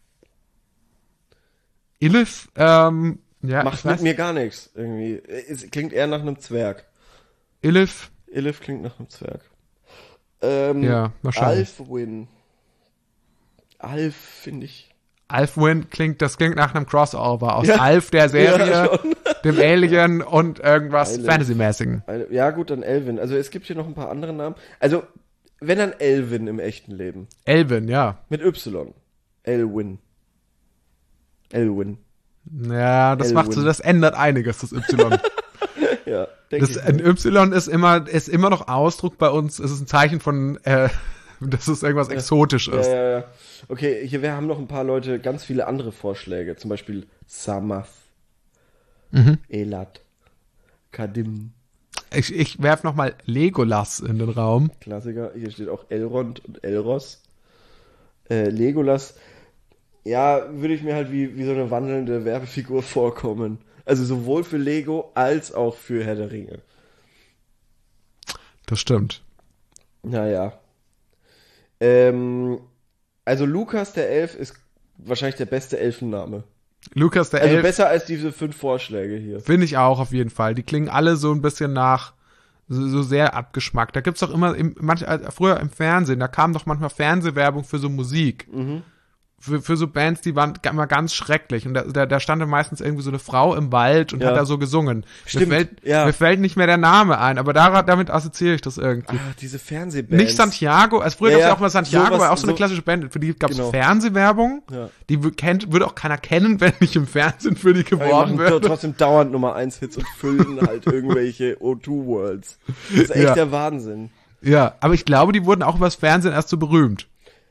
Ilif, ähm, ja, Macht ich mit weiß, mir gar nichts irgendwie. Es klingt eher nach einem Zwerg. Ilif, Ilif klingt nach einem Zwerg. Ähm, Ja, wahrscheinlich. Alfwin. Alf, finde ich. Alfwin klingt, das klingt nach einem Crossover aus Ja. Alf der Serie, Ja, schon. dem Alien und irgendwas Alien. Fantasy-mäßigen. Eine- Ja, gut, dann Elvin. Also es gibt hier noch ein paar andere Namen. Also, wenn dann Elvin im echten Leben. Elvin, ja. Mit Y. Elwin. Elwin. Ja, das Elwin. macht so, das ändert einiges, das Y. Ja, denke Das, ich. ein Y ist immer, ist immer noch Ausdruck bei uns, es ist ein Zeichen von, äh, dass es irgendwas exotisch Ja, ist. ja, ja. Okay, hier wir haben noch ein paar Leute ganz viele andere Vorschläge. Zum Beispiel Samath, Mhm. Elat, Kadim. Ich, ich werf noch mal Legolas in den Raum. Klassiker. Hier steht auch Elrond und Elros. Äh, Legolas. Ja, würde ich mir halt wie, wie so eine wandelnde Werbefigur vorkommen. Also sowohl für Lego als auch für Herr der Ringe. Das stimmt. Naja. Ähm, also Lukas der Elf ist wahrscheinlich der beste Elfenname. Lukas der Also Elf besser als diese fünf Vorschläge hier. finde ich auch auf jeden Fall. Die klingen alle so ein bisschen nach, so, so sehr abgeschmackt. Da gibt's doch immer, im, manch, früher im Fernsehen, da kam doch manchmal Fernsehwerbung für so Musik. Mhm. Für, für so Bands, die waren immer ganz schrecklich. Und da, da, da stand dann meistens irgendwie so eine Frau im Wald und Ja. hat da so gesungen. Stimmt, mir fällt, ja. Mir fällt nicht mehr der Name ein, aber da, damit assoziiere ich das irgendwie. Ah, diese Fernsehbands. Nicht Santiago, also früher Ja, gab's ja ja, auch mal Santiago, sowas- war auch so eine so- klassische Band, für die gab's Genau. Fernsehwerbung. Ja. Die w- kennt, würde auch keiner kennen, wenn nicht im Fernsehen für die Aber die geworben machen würde. trotzdem dauernd Nummer eins Hits und füllen halt irgendwelche O zwei Worlds. Das ist echt Ja. der Wahnsinn. Ja, aber ich glaube, die wurden auch übers Fernsehen erst so berühmt.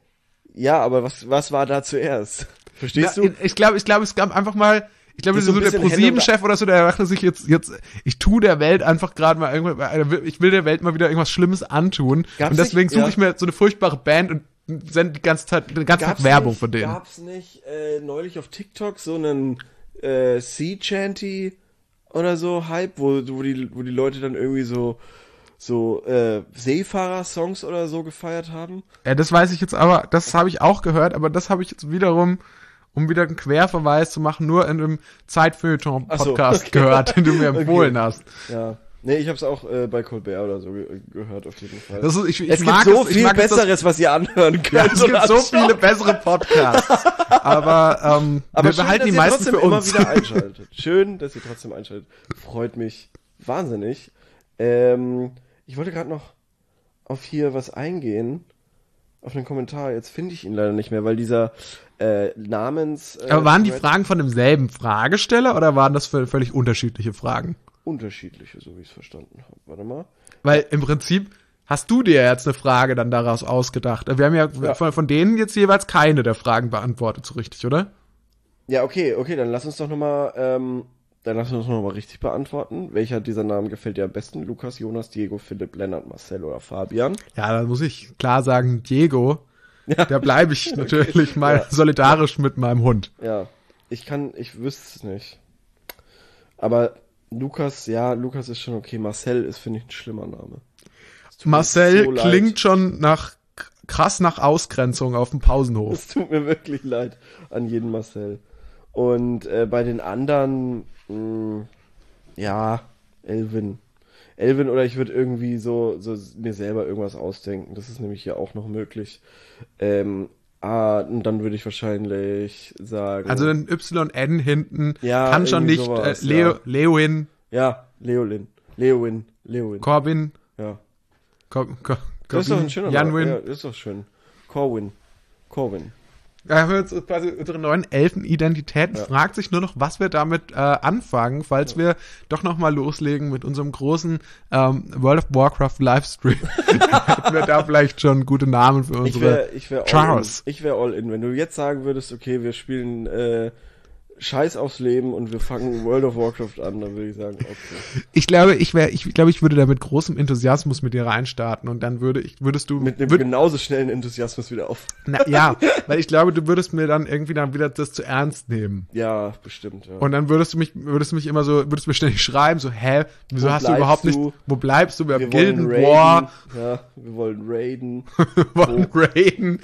Ja, aber was, was war da zuerst? Verstehst Ja, du? ich glaube, ich glaube, es gab einfach mal, ich glaube, Das so, ist so ein der bisschen ProSieben-Chef oder so, der dachte sich jetzt, jetzt, ich tu der Welt einfach gerade mal irgendwas, ich will der Welt mal wieder irgendwas Schlimmes antun. Gab's und deswegen nicht- suche ja. ich mir so eine furchtbare Band und sende die ganze Zeit, den ganzen Tag Gab's Werbung nicht, von denen. Gab's nicht äh, neulich auf TikTok so einen äh, Sea Chanty oder so Hype, wo, wo die, wo die Leute dann irgendwie so so äh, Seefahrer-Songs oder so gefeiert haben? Ja, das weiß ich jetzt aber, das habe ich auch gehört, aber das habe ich jetzt wiederum, um wieder einen Querverweis zu machen, nur in einem Zeitfeuilleton-Podcast Ach so, okay. gehört, den du mir Okay. empfohlen hast. Ja. Nee, ich hab's auch äh, bei Colbert oder so ge gehört, auf jeden Fall. Das ist, ich, ich es mag gibt so es, ich viel mag es, dass- Besseres, was ihr anhören könnt. Ja, es und gibt so anschauen. viele bessere Podcasts. Aber, ähm, Aber wir schön, behalten dass die ihr meisten trotzdem für immer uns. wieder einschaltet. Schön, dass ihr trotzdem einschaltet. Freut mich wahnsinnig. Ähm, ich wollte gerade noch auf hier was eingehen. Auf einen Kommentar. Jetzt finde ich ihn leider nicht mehr, weil dieser äh, Namens... Äh, Aber waren die Thread- Fragen von demselben Fragesteller oder waren das v- völlig unterschiedliche Fragen? Unterschiedliche, so wie ich es verstanden habe. Warte mal. Weil im Prinzip hast du dir jetzt eine Frage dann daraus ausgedacht. Wir haben ja, Ja. Von, von denen jetzt jeweils keine der Fragen beantwortet, so richtig, oder? Ja, okay, okay, dann lass uns doch nochmal, ähm, dann lass uns noch mal richtig beantworten. Welcher dieser Namen gefällt dir am besten? Lukas, Jonas, Diego, Philipp, Lennart, Marcel oder Fabian? Ja, da muss ich klar sagen, Diego, da bleibe ich natürlich mal Ja. solidarisch mit meinem Hund. Ja, ich kann, ich wüsste es nicht. Aber Lukas, ja, Lukas ist schon okay. Marcel ist, finde ich, ein schlimmer Name. Es tut mir Marcel so leid. klingt schon nach krass nach Ausgrenzung auf dem Pausenhof. Es tut mir wirklich leid an jeden Marcel. Und äh, bei den anderen, mh, ja, Elvin. Elvin oder ich würde irgendwie so, so mir selber irgendwas ausdenken. Das ist nämlich hier auch noch möglich. Ähm, ah, und dann würde ich wahrscheinlich sagen. Also ein Y N hinten Ja, kann schon irgendwie nicht sowas, äh, Leo, ja. Leowin, ja, Leolin. Leowin. Leowin. Corbin, ja. Cor, Cor, Das ist doch ein schöner Janwin. Name. Ja, das ist doch schön. Corwin. Corwin. Ja, haben wir jetzt quasi unsere neuen Elfenidentitäten. Ja. Fragt sich nur noch, was wir damit äh, anfangen, falls wir doch noch mal loslegen mit unserem großen ähm, World of Warcraft Livestream. Hätten wir da vielleicht schon gute Namen für Ich unsere wäre ich wär all in. Charles. Ich wäre all in. Wenn du jetzt sagen würdest, okay, wir spielen äh, Scheiß aufs Leben und wir fangen World of Warcraft an, dann würde ich sagen, okay. Ich glaube, ich wäre, ich glaube, ich würde da mit großem Enthusiasmus mit dir reinstarten und dann würde ich, würdest du Mit einem würd, genauso schnellen Enthusiasmus wieder auf. na, ja, weil ich glaube, du würdest mir dann irgendwie dann wieder das zu ernst nehmen. Ja, bestimmt, ja. Und dann würdest du mich, würdest du mich immer so, würdest du mir ständig schreiben, so, hä, wieso Wo hast du bleibst überhaupt nicht, du? wo bleibst du, wir haben wir wollen Guild raiden. War, Ja, wir wollen raiden. wir wollen raiden.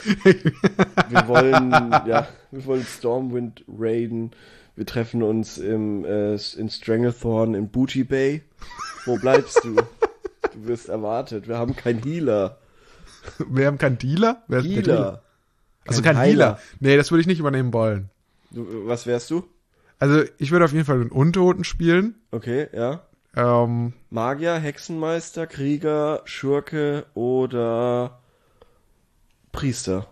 Wir wollen, ja, wir wollen Stormwind raiden. Wir treffen uns im, äh, in Stranglethorn in Booty Bay. Wo bleibst du? Du wirst erwartet. Wir haben keinen Healer. Wir haben keinen Dealer? Wer ist der Healer. Also Kein kein Healer. Heiler. Nee, das würde ich nicht übernehmen wollen. Du, was wärst du? Also ich würde auf jeden Fall den Untoten spielen. Okay, ja. Ähm, Magier, Hexenmeister, Krieger, Schurke oder Priester.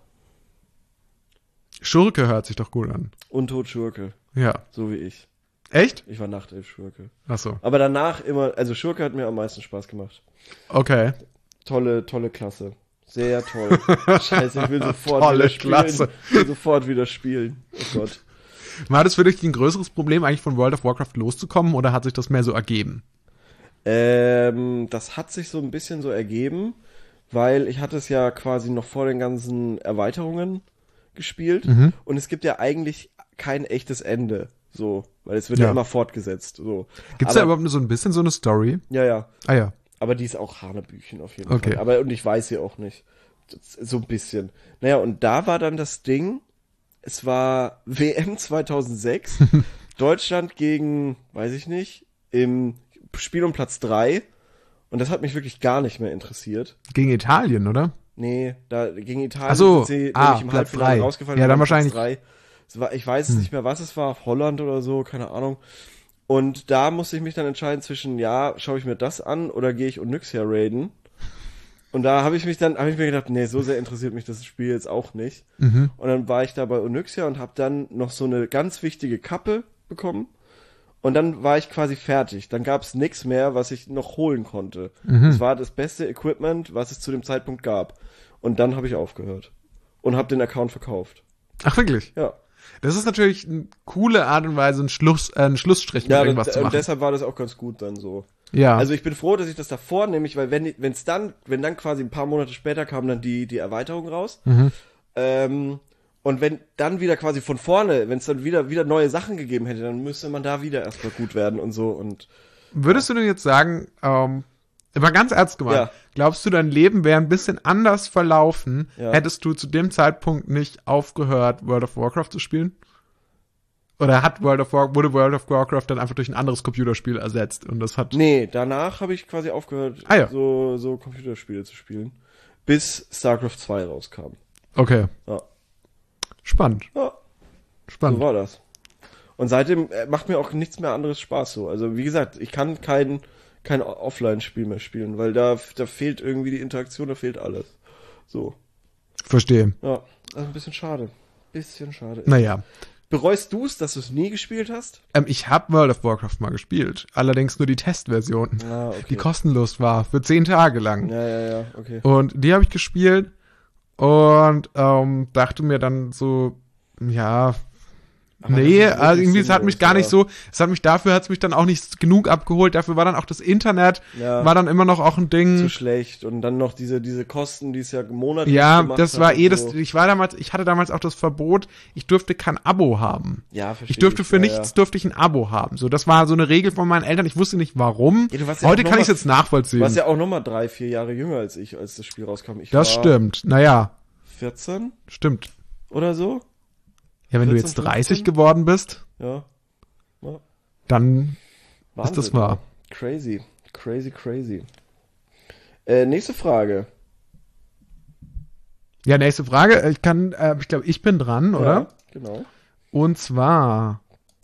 Schurke hört sich doch gut an. Untot Schurke. Ja. So wie ich. Echt? Ich war Nachtelf Schurke. Ach so. Aber danach immer, also Schurke hat mir am meisten Spaß gemacht. Okay. Tolle, tolle Klasse. Sehr toll. Scheiße, ich will sofort Tolle wieder spielen. Klasse. Ich will sofort wieder spielen. Oh Gott. War das für dich ein größeres Problem, eigentlich von World of Warcraft loszukommen oder hat sich das mehr so ergeben? Ähm, das hat sich so ein bisschen so ergeben, weil ich hatte es ja quasi noch vor den ganzen Erweiterungen gespielt Mhm. und es gibt ja eigentlich kein echtes Ende, so, weil es wird ja, Ja. immer fortgesetzt, so. Gibt's da Aber- überhaupt nur so ein bisschen so eine Story? Ja, ja, Ah ja. aber die ist auch Hanebüchen auf jeden Okay. Fall. Aber, und ich weiß sie auch nicht. Das, so ein bisschen. Naja, und da war dann das Ding, es war W M zweitausendsechs, Deutschland gegen, weiß ich nicht, im Spiel um Platz drei Und das hat mich wirklich gar nicht mehr interessiert. Gegen Italien, oder? Nee, da gegen Italien Ach so, sind sie ah, nämlich im Platz Halbfinale drei. rausgefallen. Ja, wir dann waren wahrscheinlich- Platz drei. Es war, ich weiß hm. nicht mehr, was es war, Holland oder so, keine Ahnung. Und da musste ich mich dann entscheiden zwischen, ja, schaue ich mir das an oder gehe ich Onyxia raiden? Und da habe ich mich dann, habe ich mir gedacht, nee, so sehr interessiert mich das Spiel jetzt auch nicht. Mhm. Und dann war ich da bei Onyxia und habe dann noch so eine ganz wichtige Kappe bekommen. Und dann war ich quasi fertig. Dann gab es nichts mehr, was ich noch holen konnte. Mhm. Das war das beste Equipment, was es zu dem Zeitpunkt gab. Und dann habe ich aufgehört. Und habe den Account verkauft. Ach, wirklich? Ja. Das ist natürlich eine coole Art und Weise, einen, Schluss, äh, einen Schlussstrich mit Ja, irgendwas und, zu und machen. deshalb war das auch ganz gut dann so. Ja. Also ich bin froh, dass ich das davor, nämlich, weil wenn wenn's dann, wenn dann quasi ein paar Monate später kam dann die die Erweiterung raus, Mhm. ähm, und wenn dann wieder quasi von vorne, wenn es dann wieder wieder neue Sachen gegeben hätte, dann müsste man da wieder erstmal gut werden und so und Würdest du denn jetzt sagen, ähm, aber ganz ernst gemeint, Ja. glaubst du, dein Leben wäre ein bisschen anders verlaufen, Ja. hättest du zu dem Zeitpunkt nicht aufgehört, World of Warcraft zu spielen? Oder hat World of War, wurde World of Warcraft dann einfach durch ein anderes Computerspiel ersetzt und das hat... nee, danach habe ich quasi aufgehört, Ah, ja. so so Computerspiele zu spielen, bis StarCraft zwei rauskam. Okay. Ja. Spannend. Ja. Spannend. So war das. Und seitdem äh, macht mir auch nichts mehr anderes Spaß so. Also wie gesagt, ich kann kein, kein Offline-Spiel mehr spielen, weil da, da fehlt irgendwie die Interaktion, da fehlt alles. So. Verstehe. Ja, also ein bisschen schade. Bisschen schade. Naja. Bereust du es, dass du es nie gespielt hast? Ähm, ich habe World of Warcraft mal gespielt. Allerdings nur die Testversion, Ah, okay. die kostenlos war, für zehn Tage lang. Ja, ja, ja, okay. Und die habe ich gespielt und ähm, dachte mir dann so, ja, Aber nee, das ist also wirklich irgendwie, es hat mich sinnlos, gar ja. nicht so, es hat mich, dafür hat es mich dann auch nicht genug abgeholt, dafür war dann auch das Internet, Ja. war dann immer noch auch ein Ding. Zu schlecht. Und dann noch diese, diese Kosten, die es ja monatlich Ja, gemacht das hat war und eh so. das, ich war damals, ich hatte damals auch das Verbot, ich durfte kein Abo haben. Ja, verstehe Ich durfte für ja, nichts, ja. durfte ich ein Abo haben. So, das war so eine Regel von meinen Eltern, ich wusste nicht warum. Ja, du warst ja Heute auch noch kann ich es mal- jetzt nachvollziehen. Du warst ja auch nochmal drei, vier Jahre jünger als ich, als das Spiel rauskam. Ich das war stimmt, naja, vierzehn stimmt. oder so. Ja, wenn du vierzehn, jetzt dreißig fünfzehn? geworden bist, Ja. ja. dann Wahnsinn, ist das wahr. Crazy. Crazy, crazy. Äh, nächste Frage. Ja, nächste Frage. Ich kann, äh, ich glaube, ich bin dran, oder? Ja, genau. Und zwar,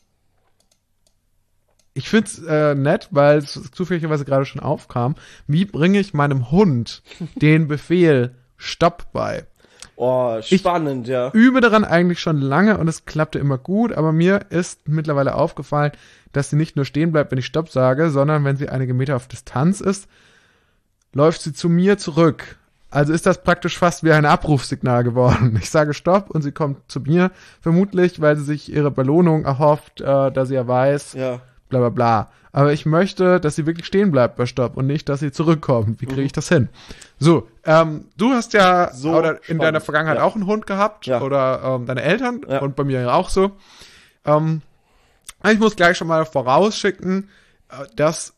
ich find's äh, nett, weil es zufälligerweise gerade schon aufkam. Wie bringe ich meinem Hund den Befehl Stopp bei? Oh, spannend, ja. Übe daran eigentlich schon lange und es klappte immer gut, aber mir ist mittlerweile aufgefallen, dass sie nicht nur stehen bleibt, wenn ich Stopp sage, sondern wenn sie einige Meter auf Distanz ist, läuft sie zu mir zurück. Also ist das praktisch fast wie ein Abrufsignal geworden. Ich sage Stopp und sie kommt zu mir, vermutlich, weil sie sich ihre Belohnung erhofft, äh, da sie ja weiß, Ja. bla bla bla. Aber ich möchte, dass sie wirklich stehen bleibt bei Stopp und nicht, dass sie zurückkommt. Wie kriege ich das hin? So, ähm, du hast ja So oder in spannend. deiner Vergangenheit Ja. auch einen Hund gehabt Ja. oder ähm, deine Eltern Ja. und bei mir ja auch so. Ähm, ich muss gleich schon mal vorausschicken, äh, dass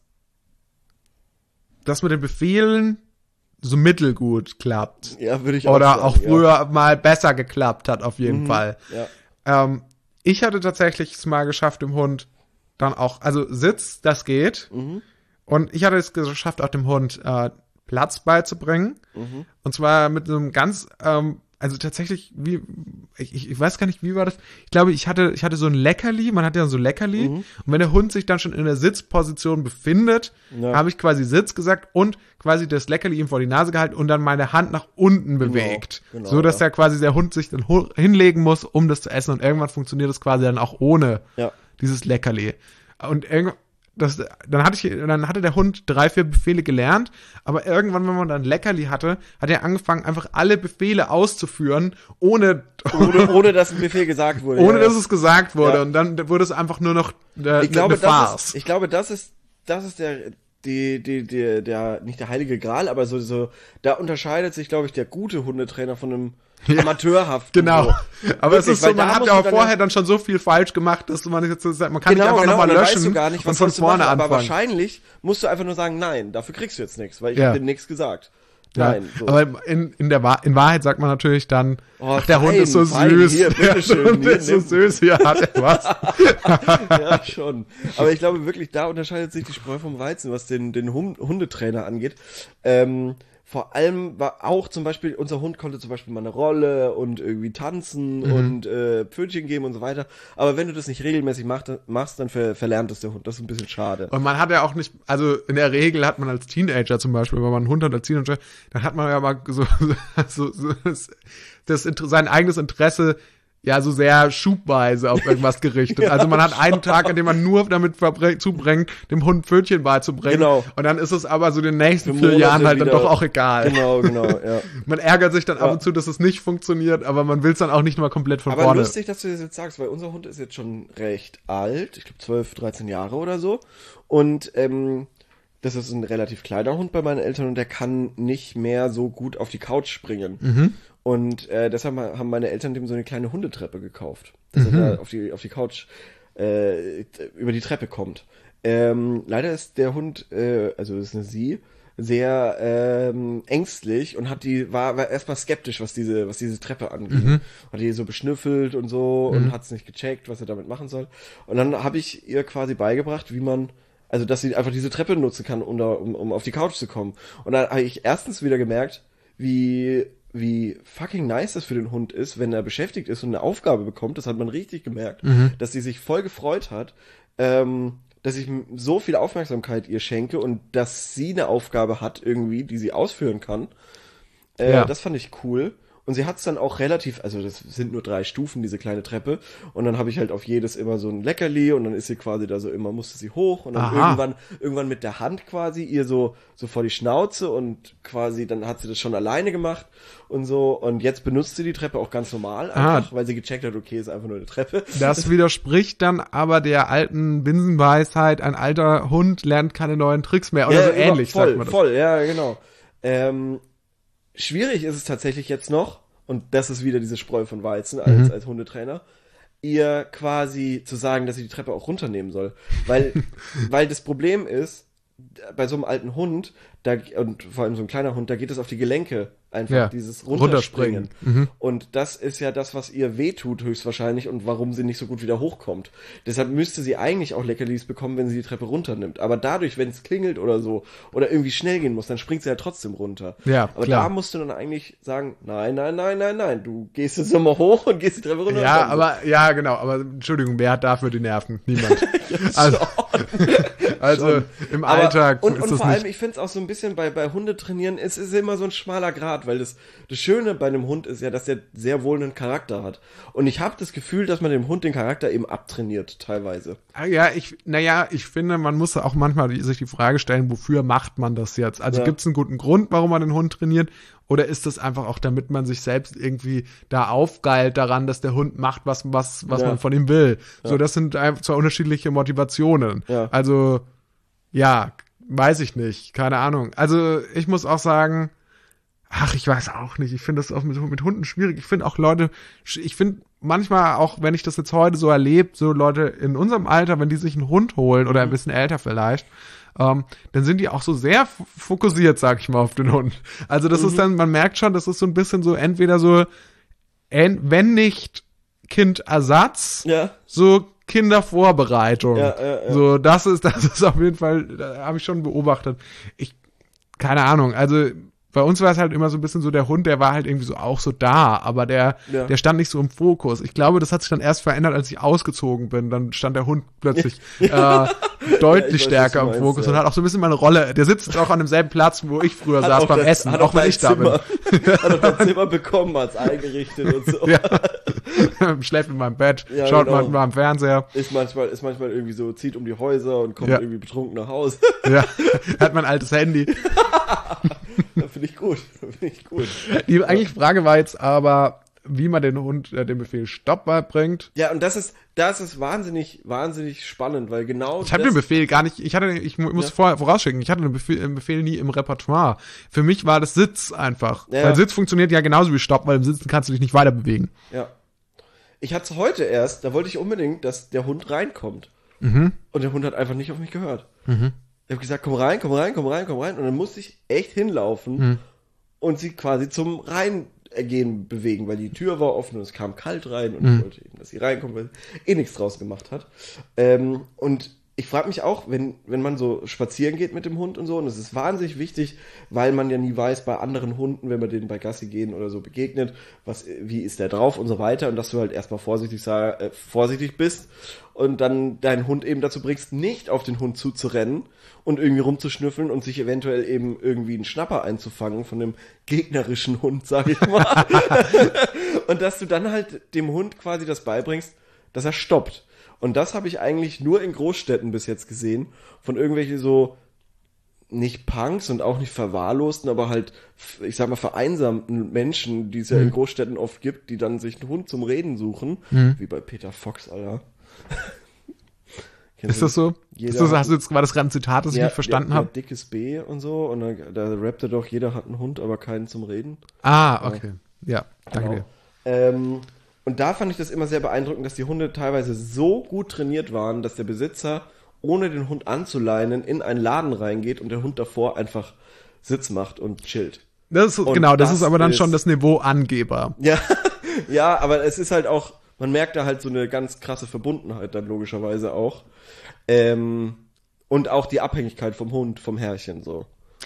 das mit den Befehlen so mittelgut klappt. Ja, würde ich auch Oder sagen, auch früher mal besser geklappt hat, auf jeden Mhm. Fall. Ja. Ähm, ich hatte tatsächlich es mal geschafft, dem Hund dann auch, also Sitz, das geht. Mhm. Und ich hatte es geschafft, auch dem Hund äh, Platz beizubringen. Mhm. Und zwar mit so einem ganz, ähm, also tatsächlich, wie, ich, ich ich weiß gar nicht, wie war das? Ich glaube, ich hatte, ich hatte so ein Leckerli, man hat ja so Leckerli. Mhm. Und wenn der Hund sich dann schon in der Sitzposition befindet, Ja. habe ich quasi Sitz gesagt und quasi das Leckerli ihm vor die Nase gehalten und dann meine Hand nach unten bewegt. genau, so dass ja. der quasi der Hund sich dann ho- hinlegen muss, um das zu essen. Und irgendwann funktioniert das quasi dann auch ohne Ja. dieses Leckerli. Und irgendwann, das, dann hatte ich, dann hatte der Hund drei, vier Befehle gelernt, aber irgendwann, wenn man dann Leckerli hatte, hat er angefangen, einfach alle Befehle auszuführen, ohne, Ohne, ohne dass ein Befehl gesagt wurde. ohne ja. dass es gesagt wurde. Ja. Und dann wurde es einfach nur noch äh, ich glaube, eine Farce. das ist, ich glaube, das ist, das ist der, die, die, die, der, nicht der heilige Gral, aber so, so, da unterscheidet sich, glaube ich, der gute Hundetrainer von einem Ja, amateurhaften. Genau. So. Aber es Wirklich, ist so, weil man da hat musst ja du auch dann vorher ja- dann schon so viel falsch gemacht, dass man jetzt, man kann Genau, nicht einfach genau, nochmal und dann weißt löschen du gar nicht, was und von sollst du vorne machen, anfangen. aber wahrscheinlich musst du einfach nur sagen, nein, dafür kriegst du jetzt nichts, weil ich Ja. hab dir nichts gesagt. Ja, Nein, so. aber in, in, der Wahr- in Wahrheit sagt man natürlich dann, Oh, ach, der Hund fein, ist so fein, süß. hier, bitteschön, der Hund hier, ist so nimm. süß, hier hat er was. Ja, schon. Aber ich glaube wirklich, da unterscheidet sich die Spreu vom Weizen, was den, den Hund- Hundetrainer angeht. Ähm, vor allem war auch zum Beispiel, unser Hund konnte zum Beispiel mal eine Rolle und irgendwie tanzen Mhm. und äh, Pfötchen geben und so weiter. Aber wenn du das nicht regelmäßig macht, machst, dann ver verlernt es der Hund. Das ist ein bisschen schade. Und man hat ja auch nicht, also in der Regel hat man als Teenager zum Beispiel, wenn man einen Hund hat als Teenager, dann hat man ja mal so, so, so das, das Inter- sein eigenes Interesse ja so sehr schubweise auf irgendwas gerichtet. Ja, Also man hat einen Tag, an dem man nur damit verbr- zubringt, dem Hund Pfötchen beizubringen. Genau. Und dann ist es aber so den nächsten Für vier Monate Jahren halt dann wieder- doch auch egal. Genau, genau, ja. Man ärgert sich dann ab Ja. und zu, dass es nicht funktioniert, aber man will es dann auch nicht mal komplett von Aber vorne. lustig, dass du das jetzt sagst, weil unser Hund ist jetzt schon recht alt, ich glaube zwölf, dreizehn Jahre oder so. Und ähm, das ist ein relativ kleiner Hund bei meinen Eltern und der kann nicht mehr so gut auf die Couch springen. Mhm. Und äh, deshalb haben meine Eltern dem so eine kleine Hundetreppe gekauft, dass Mhm. er da auf die, auf die Couch äh, über die Treppe kommt. Ähm, leider ist der Hund, äh, also ist eine Sie, sehr ähm, ängstlich und hat die war, war erstmal skeptisch, was diese was diese Treppe angeht. Mhm. Hat die so beschnüffelt und so und hat es nicht gecheckt, was er damit machen soll. Und dann habe ich ihr quasi beigebracht, wie man, also dass sie einfach diese Treppe nutzen kann, um, da, um, um auf die Couch zu kommen. Und dann habe ich erstens wieder gemerkt, wie wie fucking nice das für den Hund ist, wenn er beschäftigt ist und eine Aufgabe bekommt. Das hat man richtig gemerkt, Mhm. dass sie sich voll gefreut hat, ähm, dass ich m- so viel Aufmerksamkeit ihr schenke und dass sie eine Aufgabe hat irgendwie, die sie ausführen kann. Äh, Ja. Das fand ich cool. Und sie hat es dann auch relativ, also das sind nur drei Stufen, diese kleine Treppe. Und dann habe ich halt auf jedes immer so ein Leckerli und dann ist sie quasi da so immer, musste sie hoch und dann Aha. irgendwann, irgendwann mit der Hand quasi ihr so, so vor die Schnauze und quasi, dann hat sie das schon alleine gemacht und so. Und jetzt benutzt sie die Treppe auch ganz normal einfach, Ah. weil sie gecheckt hat, okay, ist einfach nur eine Treppe. Das widerspricht dann aber der alten Binsenweisheit, ein alter Hund lernt keine neuen Tricks mehr oder so über- ähnlich, voll, sagt man das. voll, ja, genau. Ähm, schwierig ist es tatsächlich jetzt noch, und das ist wieder diese Spreu von Weizen als, Mhm. als Hundetrainer, ihr quasi zu sagen, dass sie die Treppe auch runternehmen soll. Weil, weil das Problem ist, bei so einem alten Hund, da, und vor allem so ein kleiner Hund, da geht es auf die Gelenke einfach, Ja, dieses Runterspringen. runterspringen. Mhm. Und das ist ja das, was ihr wehtut höchstwahrscheinlich und warum sie nicht so gut wieder hochkommt. Deshalb müsste sie eigentlich auch Leckerlis bekommen, wenn sie die Treppe runternimmt. Aber dadurch, wenn es klingelt oder so, oder irgendwie schnell gehen muss, dann springt sie ja trotzdem runter. Ja, Aber klar. da musst du dann eigentlich sagen, nein, nein, nein, nein, nein, du gehst jetzt nochmal hoch und gehst die Treppe runter. Ja, und dann aber, ja, genau, aber Entschuldigung, wer hat dafür die Nerven? Niemand. also, also Schon. im Aber- Alltag und, ist und das vor nicht. allem, ich finde es auch so ein bisschen bei, bei Hundetrainieren, es ist immer so ein schmaler Grat, weil das, das Schöne bei einem Hund ist ja, dass er sehr wohl einen Charakter hat. Und ich habe das Gefühl, dass man dem Hund den Charakter eben abtrainiert, teilweise. Ah, Ja, ich, naja, ich finde, man muss auch manchmal die- sich die Frage stellen, wofür macht man das jetzt? Also Ja. gibt es einen guten Grund, warum man den Hund trainiert? Oder ist das einfach auch, damit man sich selbst irgendwie da aufgeilt daran, dass der Hund macht, was, was, was Ja. man von ihm will? So, das sind einfach zwei unterschiedliche Motivationen. Ja. Also, ja, weiß ich nicht, keine Ahnung. Also, ich muss auch sagen, ach, ich weiß auch nicht. Ich finde das auch mit, mit Hunden schwierig. Ich finde auch Leute, ich finde manchmal auch, wenn ich das jetzt heute so erlebe, so Leute in unserem Alter, wenn die sich einen Hund holen oder ein bisschen älter vielleicht, ähm, dann sind die auch so sehr f- fokussiert, sag ich mal, auf den Hund. Also das ist dann, man merkt schon, das ist so ein bisschen so entweder so, en- wenn nicht Kindersatz, Ja. so Kindervorbereitung. Ja, ja, ja. So, das ist, das ist auf jeden Fall, da habe ich schon beobachtet. Ich, keine Ahnung, also bei uns war es halt immer so ein bisschen so, der Hund, der war halt irgendwie so auch so da, aber der, Ja. der stand nicht so im Fokus. Ich glaube, das hat sich dann erst verändert, als ich ausgezogen bin. Dann stand der Hund plötzlich äh, deutlich Ja, ich weiß, stärker was im du meinst, Fokus ja. und hat auch so ein bisschen meine Rolle. Der sitzt auch an demselben Platz, wo ich früher Hat saß auch beim das- Essen, hat auch wenn dein ich da bin. Zimmer- Hat auch dein Zimmer bekommen, hat's eingerichtet und so. Ja. Schläft in meinem Bett, Ja, schaut genau. manchmal am Fernseher. Ist manchmal, ist manchmal irgendwie so, zieht um die Häuser und kommt Ja. irgendwie betrunken nach Hause. Ja, hat mein altes Handy. Finde ich gut. Finde ich gut. Die eigentliche Frage war jetzt aber, wie man den Hund äh, den Befehl Stopp beibringt. Ja, und das ist, das ist wahnsinnig, wahnsinnig spannend, weil genau Ich habe das, den Befehl gar nicht, ich hatte, ich mu- muss Ja. vorher vorausschicken, ich hatte den Befehl, den Befehl nie im Repertoire. Für mich war das Sitz einfach. Ja. Weil Sitz funktioniert ja genauso wie Stopp, weil im Sitzen kannst du dich nicht weiter bewegen. Ja. Ich hatte es heute erst, da wollte ich unbedingt, dass der Hund reinkommt. Mhm. Und der Hund hat einfach nicht auf mich gehört. Ich habe gesagt, komm rein, komm rein, komm rein, komm rein. Und dann musste ich echt hinlaufen. Mhm. und sie quasi zum Reingehen bewegen, weil die Tür war offen und es kam kalt rein und mhm. ich wollte eben, dass sie reinkommt, weil eh nichts draus gemacht hat. Ähm, und ich frage mich auch, wenn, wenn man so spazieren geht mit dem Hund und so, und es ist wahnsinnig wichtig, weil man ja nie weiß, bei anderen Hunden, wenn man denen bei Gassi gehen oder so begegnet, was, wie ist der drauf und so weiter, und dass du halt erstmal vorsichtig, sag, äh, vorsichtig bist und dann deinen Hund eben dazu bringst, nicht auf den Hund zuzurennen und irgendwie rumzuschnüffeln und sich eventuell eben irgendwie einen Schnapper einzufangen von einem gegnerischen Hund, sag ich mal. Und dass du dann halt dem Hund quasi das beibringst, dass er stoppt. Und das habe ich eigentlich nur in Großstädten bis jetzt gesehen, von irgendwelchen so, nicht Punks und auch nicht verwahrlosten, aber halt, ich sag mal, vereinsamten Menschen, die es ja mhm. in Großstädten oft gibt, die dann sich einen Hund zum Reden suchen, mhm. wie bei Peter Fox, Alter. Ist das so? Ist das, hast du jetzt gerade das gerade ein Zitat, das ja, ich nicht verstanden habe? Dickes B und so, und da, da rappt er doch, jeder hat einen Hund, aber keinen zum Reden. Ah, okay. Ja, danke genau. dir. Ähm, Und da fand ich das immer sehr beeindruckend, dass die Hunde teilweise so gut trainiert waren, dass der Besitzer, ohne den Hund anzuleinen, in einen Laden reingeht und der Hund davor einfach Sitz macht und chillt. Das ist, genau, das, das ist aber dann ist, schon das Niveau Angeber. Ja, ja, aber es ist halt auch, man merkt da halt so eine ganz krasse Verbundenheit dann logischerweise auch. Ähm, und auch die Abhängigkeit vom Hund, vom Herrchen so.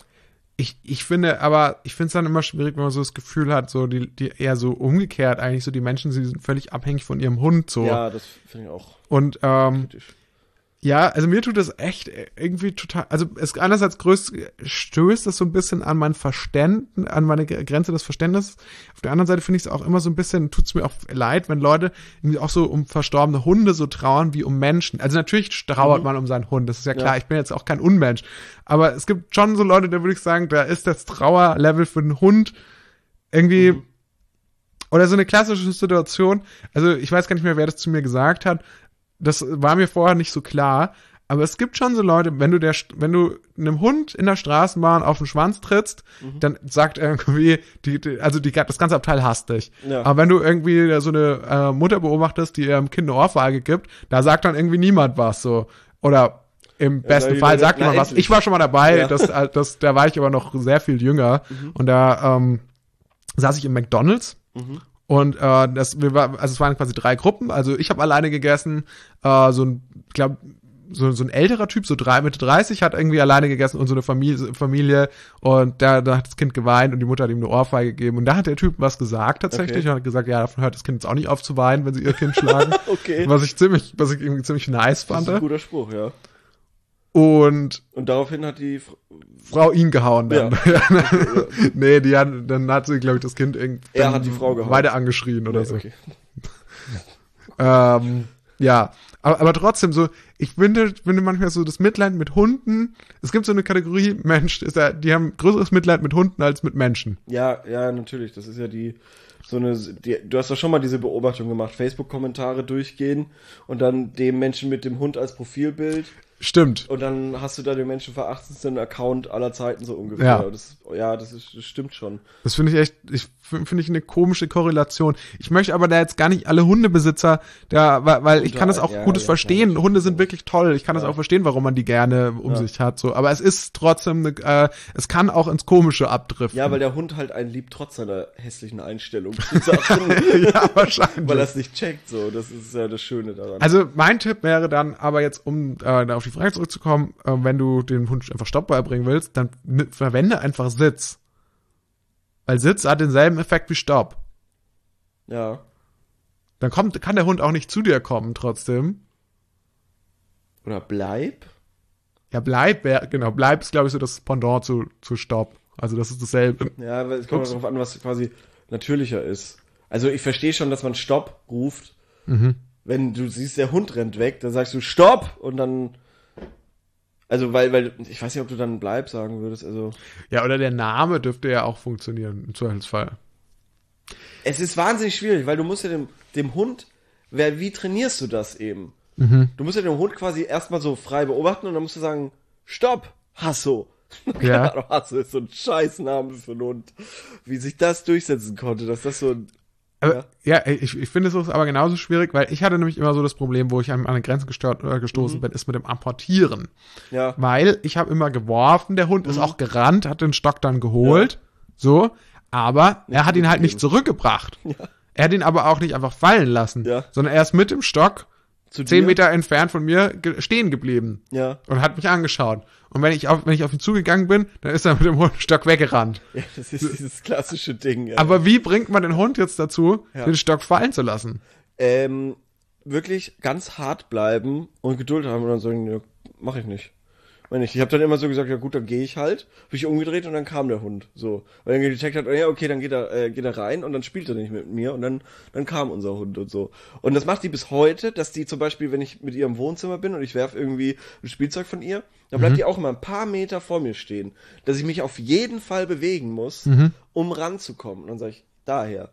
Ich, ich finde, aber ich finde es dann immer schwierig, wenn man so das Gefühl hat, so die, die eher so umgekehrt eigentlich, so die Menschen, sie sind völlig abhängig von ihrem Hund, so. Ja, das finde ich auch. Und, ähm, kritisch. Ja, also mir tut das echt irgendwie total, also es einerseits größt, stößt das so ein bisschen an mein Verständnis, an meine Grenze des Verständnisses. Auf der anderen Seite finde ich es auch immer so ein bisschen, tut es mir auch leid, wenn Leute irgendwie auch so um verstorbene Hunde so trauern wie um Menschen. Also natürlich trauert mhm. man um seinen Hund, das ist ja klar, ja. Ich bin jetzt auch kein Unmensch. Aber es gibt schon so Leute, da würde ich sagen, da ist das Trauerlevel für den Hund irgendwie, mhm. oder so eine klassische Situation, also ich weiß gar nicht mehr, wer das zu mir gesagt hat. Das war mir vorher nicht so klar, aber es gibt schon so Leute, wenn du der, wenn du einem Hund in der Straßenbahn auf den Schwanz trittst, mhm. dann sagt er irgendwie, die, die, also die, das ganze Abteil hasst dich. Ja. Aber wenn du irgendwie so eine äh, Mutter beobachtest, die ihrem Kind eine Ohrfeige gibt, da sagt dann irgendwie niemand was so. Oder im ja, besten Fall sagt jemand was. Ich war schon mal dabei, ja. das, das, da war ich aber noch sehr viel jünger mhm. und da ähm, saß ich im McDonald's. Mhm. Und äh, das, wir war, also es waren quasi drei Gruppen. Also ich habe alleine gegessen, äh, so ein, ich glaube, so, so ein älterer Typ, so drei, Mitte dreißig, hat irgendwie alleine gegessen und so eine Familie, Familie und da, da hat das Kind geweint und die Mutter hat ihm eine Ohrfeige gegeben. Und da hat der Typ was gesagt tatsächlich okay. und hat gesagt, ja, davon hört das Kind jetzt auch nicht auf zu weinen, wenn sie ihr Kind schlagen. Okay. Was ich ziemlich, was ich irgendwie ziemlich nice fand. Das ist ein guter Spruch, ja. Und, und daraufhin hat die F- Frau ihn gehauen dann. Ja. Okay, ja. Nee, die hat, dann hat sie, glaube ich, das Kind irgendwie er hat die Frau gehauen. Weiter angeschrien oder nee, so. Okay. ähm, ja, aber, aber trotzdem so, ich finde, finde manchmal so das Mitleid mit Hunden, es gibt so eine Kategorie Mensch, ist ja, die haben größeres Mitleid mit Hunden als mit Menschen. Ja, ja, natürlich, das ist ja die, so eine, die, du hast doch schon mal diese Beobachtung gemacht, Facebook-Kommentare durchgehen und dann dem Menschen mit dem Hund als Profilbild. Stimmt. Und dann hast du da den menschenverachtendsten Account aller Zeiten so ungefähr. Ja, das, ja, das, ist, das stimmt schon. Das finde ich echt, ich finde ich eine komische Korrelation. Ich möchte aber da jetzt gar nicht alle Hundebesitzer, da, weil, weil ich kann das auch ja, Gutes ja, verstehen. Ja, Hunde sind wirklich toll. Ich kann ja. das auch verstehen, warum man die gerne um ja. sich hat. So, aber es ist trotzdem, eine, äh, es kann auch ins Komische abdriften. Ja, weil der Hund halt einen liebt trotz seiner hässlichen Einstellung. Ja, wahrscheinlich. Weil er es nicht checkt. So, das ist ja das Schöne daran. Also mein Tipp wäre dann, aber jetzt um äh, da auf die Frage zurückzukommen, äh, wenn du dem Hund einfach Stopp beibringen willst, dann n- verwende einfach Sitz. Weil Sitz hat denselben Effekt wie Stopp. Ja. Dann kommt, kann der Hund auch nicht zu dir kommen trotzdem. Oder bleib? Ja, bleib, wär, genau, bleib ist, glaube ich, so das Pendant zu, zu Stopp. Also das ist dasselbe. Ja, weil es kommt darauf an, was quasi natürlicher ist. Also ich verstehe schon, dass man Stopp ruft. Mhm. Wenn du siehst, der Hund rennt weg, dann sagst du Stopp und dann... Also, weil, weil, ich weiß nicht, ob du dann bleib sagen würdest, also. Ja, oder der Name dürfte ja auch funktionieren, im Zweifelsfall. Es ist wahnsinnig schwierig, weil du musst ja dem, dem Hund, wer, wie trainierst du das eben? Mhm. Du musst ja den Hund quasi erstmal so frei beobachten und dann musst du sagen, Stopp, Hasso. Ja. Hasso ist so ein Scheißname für einen Hund. Wie sich das durchsetzen konnte, dass das so ein, Aber, ja, ja ich, ich finde es ist aber genauso schwierig, weil ich hatte nämlich immer so das Problem, wo ich an eine Grenze gestört, äh, gestoßen mhm. bin, ist mit dem Apportieren. Ja. Weil ich habe immer geworfen, der Hund mhm. ist auch gerannt, hat den Stock dann geholt. So, aber Nicht er hat ihn halt nicht zurückgegeben. zurückgebracht. Ja. Er hat ihn aber auch nicht einfach fallen lassen, Ja. sondern er ist mit dem Stock Zu zehn dir? Meter entfernt von mir ge- stehen geblieben Ja. und hat mich angeschaut. Und wenn ich auf, wenn ich auf ihn zugegangen bin, dann ist er mit dem Stock weggerannt. Ja, das ist dieses klassische Ding. Ja. Aber wie bringt man den Hund jetzt dazu, Ja. den Stock fallen zu lassen? Ähm, wirklich ganz hart bleiben und Geduld haben und dann sagen, ja, mach ich nicht. Wenn ich, ich habe dann immer so gesagt, ja gut, dann gehe ich halt, habe ich umgedreht und dann kam der Hund, so. Weil dann gecheckt hat, ja okay, dann geht er, äh, geht er rein und dann spielt er nicht mit mir und dann, dann kam unser Hund und so. Und das macht die bis heute, dass die zum Beispiel, wenn ich mit ihr im Wohnzimmer bin und ich werf irgendwie ein Spielzeug von ihr, dann bleibt die auch immer ein paar Meter vor mir stehen, dass ich mich auf jeden Fall bewegen muss, um ranzukommen. Und dann sage ich, daher.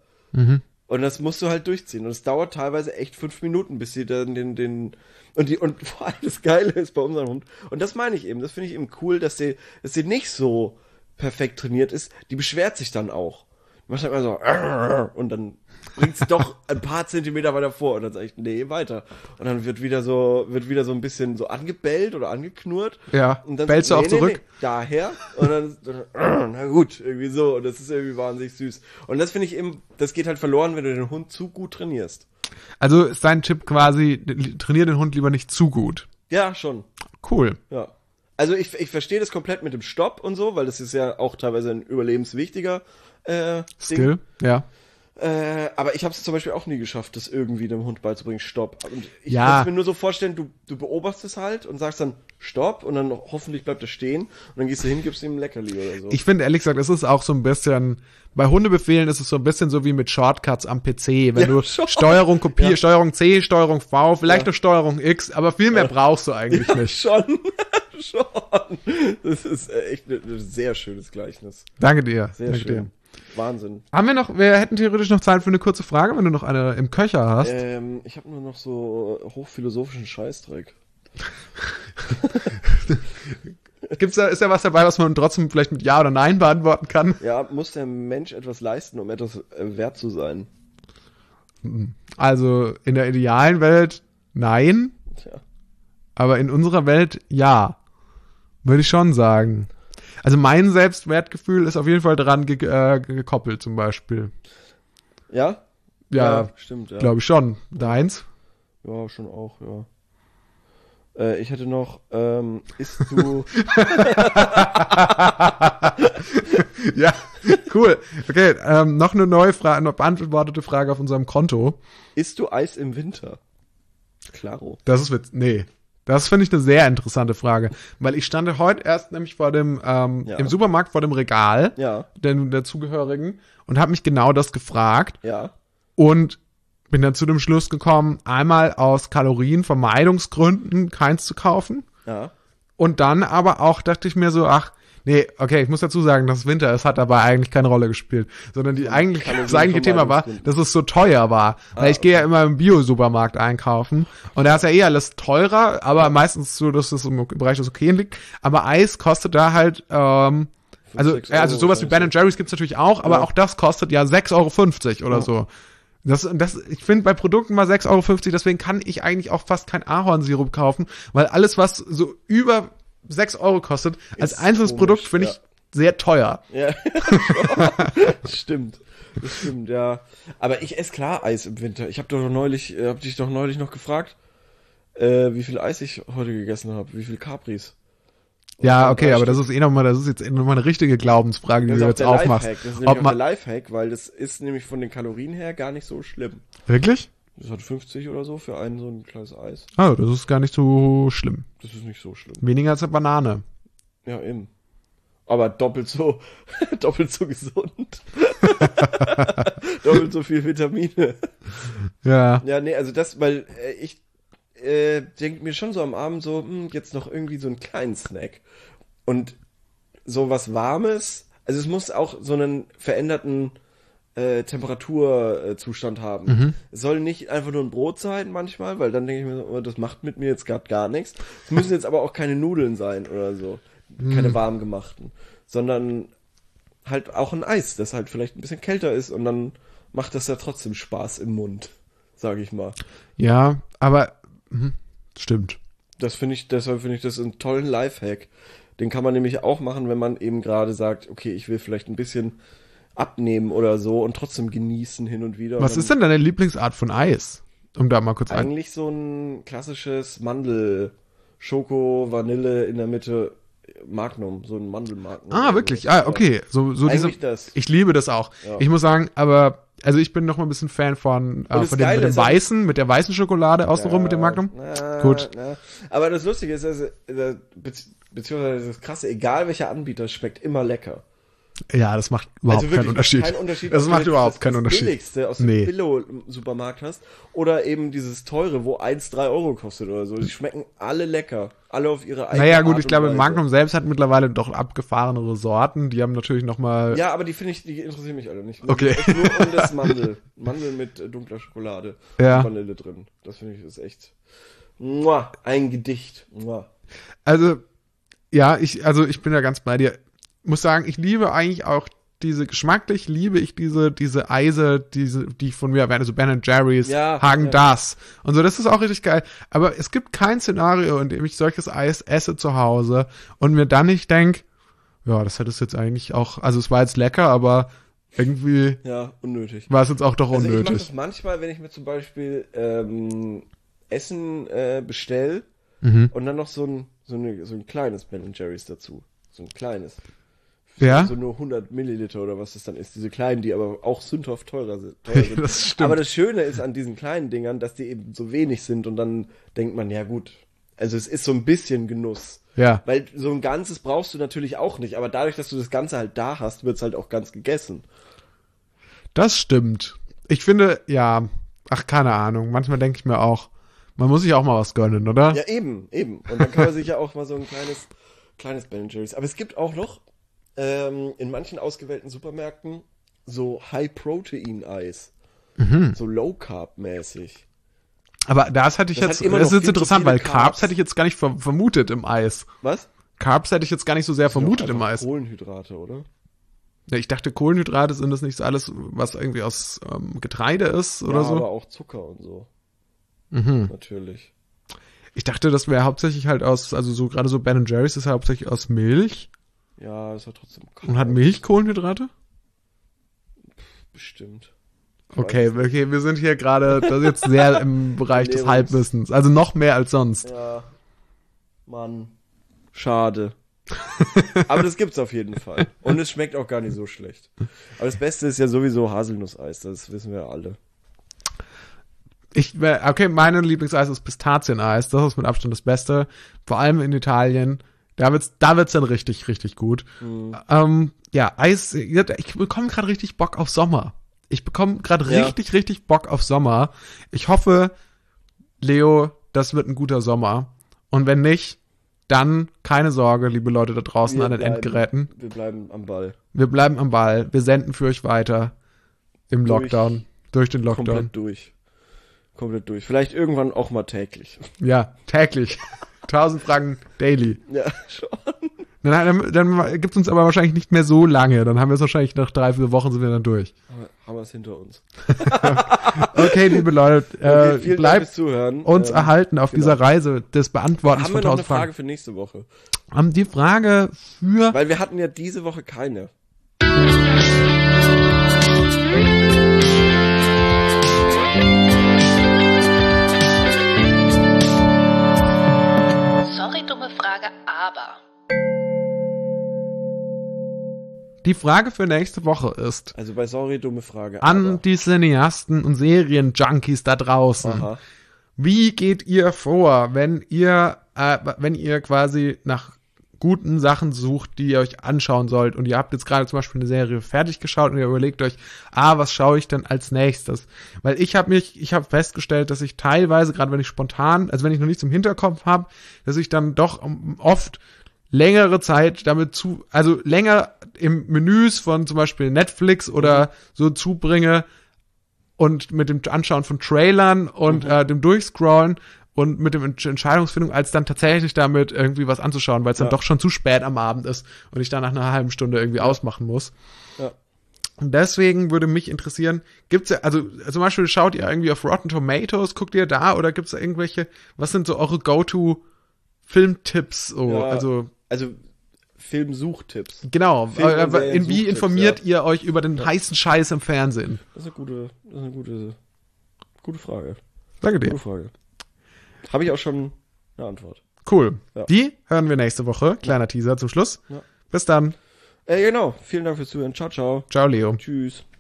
Und das musst du halt durchziehen. Und es dauert teilweise echt fünf Minuten, bis sie dann den, den, und die, und vor allem das Geile ist bei unserem Hund. Und das meine ich eben. Das finde ich eben cool, dass sie, dass sie nicht so perfekt trainiert ist. Die beschwert sich dann auch. Die macht dann immer so, und dann bringt sie doch ein paar Zentimeter weiter vor. Und dann sage ich, nee, weiter. Und dann wird wieder so, wird wieder so ein bisschen so angebellt oder angeknurrt. Ja, Und dann bellst so, du auch zurück? Nee, daher. Und dann, dann, na gut, irgendwie so. Und das ist irgendwie wahnsinnig süß. Und das finde ich eben, das geht halt verloren, wenn du den Hund zu gut trainierst. Also ist dein Tipp quasi, trainier den Hund lieber nicht zu gut. Ja, schon. Cool. Ja. Also ich, ich verstehe das komplett mit dem Stopp und so, weil das ist ja auch teilweise ein überlebenswichtiger äh, Skill, ja. Äh, aber ich habe es zum Beispiel auch nie geschafft, das irgendwie dem Hund beizubringen, Stopp. Und ich Ja. kann es mir nur so vorstellen, du, du beobachtest halt und sagst dann Stopp und dann hoffentlich bleibt er stehen und dann gehst du hin, gibst ihm ein Leckerli oder so. Ich finde, ehrlich gesagt, es ist auch so ein bisschen, bei Hundebefehlen ist es so ein bisschen so wie mit Shortcuts am P C. Wenn Ja, du schon. Steuerung Kopier, Ja. Steuerung C, Steuerung V, vielleicht Ja. noch Steuerung X, aber viel mehr brauchst du eigentlich ja, nicht. schon. schon. Das ist äh, echt ein ein sehr schönes Gleichnis. Danke dir. Sehr Danke schön. dir. Wahnsinn. Haben wir noch, wir hätten theoretisch noch Zeit für eine kurze Frage, wenn du noch eine im Köcher hast. Ähm, ich habe nur noch so hochphilosophischen Scheißdreck. Gibt's da, ist da was dabei, was man trotzdem vielleicht mit Ja oder Nein beantworten kann? Ja, muss der Mensch etwas leisten, um etwas äh, wert zu sein? Also in der idealen Welt Nein, Tja. aber in unserer Welt ja. Würde ich schon sagen. Also mein Selbstwertgefühl ist auf jeden Fall dran ge äh, gekoppelt zum Beispiel. Ja? Ja, stimmt, ja. glaube ich schon. Deins? Ja, schon auch, ja. Äh, ich hätte noch, ähm, isst du, Ja, cool. Okay, ähm, noch eine neue Frage, noch beantwortete Frage auf unserem Konto. isst du Eis im Winter? Klaro. Das ist Witz. Nee. Das finde ich eine sehr interessante Frage. Weil ich stand heute erst nämlich vor dem, ähm, Ja. im Supermarkt vor dem Regal, Ja, den dazugehörigen, und habe mich genau das gefragt ja, und bin dann zu dem Schluss gekommen, einmal aus Kalorienvermeidungsgründen keins zu kaufen. ja. Und dann aber auch dachte ich mir so, ach, nee, okay, ich muss dazu sagen, dass es Winter ist, hat dabei eigentlich keine Rolle gespielt. Sondern die eigentlich, das eigentliche Thema war, dass es so teuer war. Weil Ah, ich gehe ja immer im Bio-Supermarkt einkaufen. Und da ist ja eh alles teurer, aber meistens so, dass es im Bereich des Okayen liegt. Aber Eis kostet da halt, ähm, also, sechs äh, also Euro sowas wie Ben wahrscheinlich. Jerry's gibt's natürlich auch, aber Ja. auch das kostet ja sechs Euro fünfzig oder Ja. so. Das, das, ich finde bei Produkten mal sechs Euro fünfzig, deswegen kann ich eigentlich auch fast kein Ahornsirup kaufen, weil alles, was so über sechs Euro kostet, als Ist einzelnes komisch, Produkt finde ja. ich sehr teuer. Ja, das stimmt. Das stimmt, ja. Aber ich esse klar Eis im Winter. Ich habe doch neulich, äh, hab dich doch neulich noch gefragt, äh, wie viel Eis ich heute gegessen habe, wie viel Capris. Und Ja, dann okay, drei aber das Stück. ist eh nochmal, das ist jetzt eh nochmal eine richtige Glaubensfrage, die Das du ist auch jetzt der aufmachst. Lifehack. Das ist nämlich Ob auch man, der Lifehack, weil das ist nämlich von den Kalorien her gar nicht so schlimm. wirklich? Das hat fünfzig oder so für ein so ein kleines Eis. Ah, das ist gar nicht so schlimm. Das ist nicht so schlimm. Weniger als eine Banane. Ja, eben. Aber doppelt so, doppelt so gesund. Doppelt so viel Vitamine. Ja. Ja, nee, also das, weil äh, ich äh, denke mir schon so am Abend so, hm, jetzt noch irgendwie so einen kleinen Snack. Und so was Warmes, also es muss auch so einen veränderten äh, Temperaturzustand haben. Mhm. Es soll nicht einfach nur ein Brot sein manchmal, weil dann denke ich mir so, oh, das macht mit mir jetzt gerade gar nichts. Es müssen jetzt aber auch keine Nudeln sein oder so. Keine warm gemachten. Sondern halt auch ein Eis, das halt vielleicht ein bisschen kälter ist und dann macht das ja trotzdem Spaß im Mund, sage ich mal. Ja, aber, mhm, stimmt. Das finde ich, deshalb finde ich das einen tollen Lifehack, Den kann man nämlich auch machen, wenn man eben gerade sagt, okay, ich will vielleicht ein bisschen abnehmen oder so und trotzdem genießen hin und wieder. Was und ist denn deine Lieblingsart von Eis? Um da mal kurz ein... eigentlich so ein klassisches Mandel, Schoko, Vanille in der Mitte, Magnum, so ein Mandelmagnum. Ah, wirklich? Ah, okay. So, so diese, Eigentlich das. Ich liebe das auch. Ja. Ich muss sagen, aber, also ich bin noch mal ein bisschen Fan von, äh, das von dem, Geile mit dem ist, also- weißen, mit der weißen Schokolade außenrum mit dem Magnum. Na, Gut. Na. Aber das Lustige ist, also, äh, bezieh- beziehungsweise das Krasse, egal welcher Anbieter, schmeckt immer lecker. Ja, das macht überhaupt Also wirklich keinen Unterschied. Kein Unterschied. Das ob du macht jetzt überhaupt das, keinen das Unterschied. Billigste aus Nee. dem Billo-Supermarkt hast oder eben dieses teure, wo eins drei Euro kostet oder so. Die schmecken alle lecker. Alle auf ihre eigene Naja, gut, Art ich glaube, und Weise. Magnum selbst hat mittlerweile doch abgefahrenere Sorten. Die haben natürlich noch mal... Ja, aber die finde ich, die interessieren mich alle nicht. Mir Okay. geht echt nur um das Mandel. Mandel mit äh, dunkler Schokolade Ja. und Vanille drin. Das finde ich ist echt muah, ein Gedicht. Muah. Also, ja, ich, also ich bin ja ganz bei dir. Muss sagen, ich liebe eigentlich auch diese, geschmacklich liebe ich diese, diese Eise, diese, die ich von mir erwähne, so Ben and Jerry's, Ja, Hagen ja. das. Und so, das ist auch richtig geil. Aber es gibt kein Szenario, in dem ich solches Eis esse zu Hause und mir dann nicht denk, ja, das hätte es jetzt eigentlich auch, also es war jetzt lecker, aber irgendwie Ja, unnötig. war es jetzt auch doch Also ich mache unnötig. das manchmal, wenn ich mir zum Beispiel ähm, Essen äh, bestell Mhm. und dann noch so ein, so, eine, so ein kleines Ben and Jerry's dazu. So ein kleines. Ja? So nur hundert Milliliter oder was das dann ist. Diese kleinen, die aber auch sündhaft teurer sind. Teuer sind. Das stimmt. Aber das Schöne ist an diesen kleinen Dingern, dass die eben so wenig sind und dann denkt man, ja gut, also es ist so ein bisschen Genuss. Ja. Weil so ein Ganzes brauchst du natürlich auch nicht, aber dadurch, dass du das Ganze halt da hast, wird's halt auch ganz gegessen. Das stimmt. Ich finde, ja, ach, keine Ahnung. Manchmal denke ich mir auch, man muss sich auch mal was gönnen, oder? Ja, eben, eben. Und dann kann man sich ja auch mal so ein kleines, kleines Ben and Jerry's. Aber es gibt auch noch ähm, in manchen ausgewählten Supermärkten so High-Protein-Eis. Mhm. So Low-Carb-mäßig. Aber das hätte ich Das jetzt, hat immer das ist noch jetzt viel zu interessant, viele weil Carbs. Carbs. hätte ich jetzt gar nicht ver vermutet im Eis. Was? Carbs hätte ich jetzt gar nicht so sehr vermutet Doch im einfach Eis. Kohlenhydrate, oder? Ja, ich dachte, Kohlenhydrate sind das nicht so alles, was irgendwie aus ähm, Getreide ist oder ja, so. aber auch Zucker und so. Mhm. Natürlich. Ich dachte, das wäre hauptsächlich halt aus, also so gerade so Ben and Jerry's ist ja hauptsächlich aus Milch. Ja, ist ja trotzdem Und hat Milch Kohlenhydrate? bestimmt. Ich Okay, weiß es okay, wir sind hier gerade, das ist jetzt sehr im Bereich des Ernährungs- Halbwissens. Also noch mehr als sonst. nicht. Ja. Mann. Schade. Aber das gibt's auf jeden Fall. Und es schmeckt auch gar nicht so schlecht. Aber das Beste ist ja sowieso Haselnusseis, das wissen wir alle. Ich, wär- okay, meine Lieblingseis ist Pistazieneis. Das ist mit Abstand das Beste. Vor allem in Italien. Da wird's, da wird's dann richtig, richtig gut. Mhm. Ähm, ja, Eis, ich bekomme gerade richtig Bock auf Sommer. Ich bekomme gerade Ja. richtig, richtig Bock auf Sommer. Ich hoffe, Leo, das wird ein guter Sommer. Und wenn nicht, dann keine Sorge, liebe Leute da draußen Wir an den bleiben- Endgeräten. Wir bleiben am Ball. Wir bleiben am Ball. Wir senden für euch weiter im Durch- Lockdown. Durch den Lockdown. Komplett durch. Komplett durch. Vielleicht irgendwann auch mal täglich. Ja, täglich. tausend Franken daily. Ja, schon. Dann, dann, dann gibt's uns aber wahrscheinlich nicht mehr so lange. Dann haben wir es wahrscheinlich nach drei, vier Wochen sind wir dann durch. Haben wir- haben wir es hinter uns. Okay, liebe Leute, Okay, äh, vielen Dank bleibt fürs Zuhören. uns Ähm, erhalten auf genau. dieser Reise des Beantwortens Haben von wir noch eine tausend Fragen. Frage für nächste Woche? Haben die Frage für... Weil wir hatten ja diese Woche keine. Sorry, dumme Frage, aber. Die Frage für nächste Woche ist Also bei Sorry, dumme Frage. an aber. die Cineasten und Serienjunkies da draußen. Aha. Wie geht ihr vor, wenn ihr, äh, wenn ihr quasi nach guten Sachen sucht, die ihr euch anschauen sollt und ihr habt jetzt gerade zum Beispiel eine Serie fertig geschaut und ihr überlegt euch, ah, was schaue ich denn als nächstes? Weil ich habe mich, ich habe festgestellt, dass ich teilweise, gerade wenn ich spontan, also wenn ich noch nichts im Hinterkopf habe, dass ich dann doch um, oft längere Zeit damit zu, also länger im Menüs von zum Beispiel Netflix oder so zubringe und mit dem Anschauen von Trailern und Mhm. äh, dem Durchscrollen und mit dem Entsch- Entscheidungsfindung, als dann tatsächlich damit irgendwie was anzuschauen, weil es Ja. dann doch schon zu spät am Abend ist und ich dann nach einer halben Stunde irgendwie ausmachen muss. Ja. Und deswegen würde mich interessieren, gibt's ja, also zum Beispiel schaut ihr irgendwie auf Rotten Tomatoes, guckt ihr da oder gibt's da irgendwelche, was sind so eure Go-To-Filmtipps? So, Ja. also Also Filmsuchtipps. Genau. Film- und Äh, in, wie Seriensuchtipps, informiert ja. ihr euch über den heißen Scheiß im Fernsehen? Das ist eine gute, das ist eine gute, gute Frage. Danke dir. Gute Frage. Habe ich auch schon eine Antwort. Cool. Ja. Die hören wir nächste Woche. Kleiner Teaser zum Schluss. Ja. Bis dann. Äh, genau. Vielen Dank fürs Zuhören. Ciao, ciao. Ciao, Leo. Tschüss.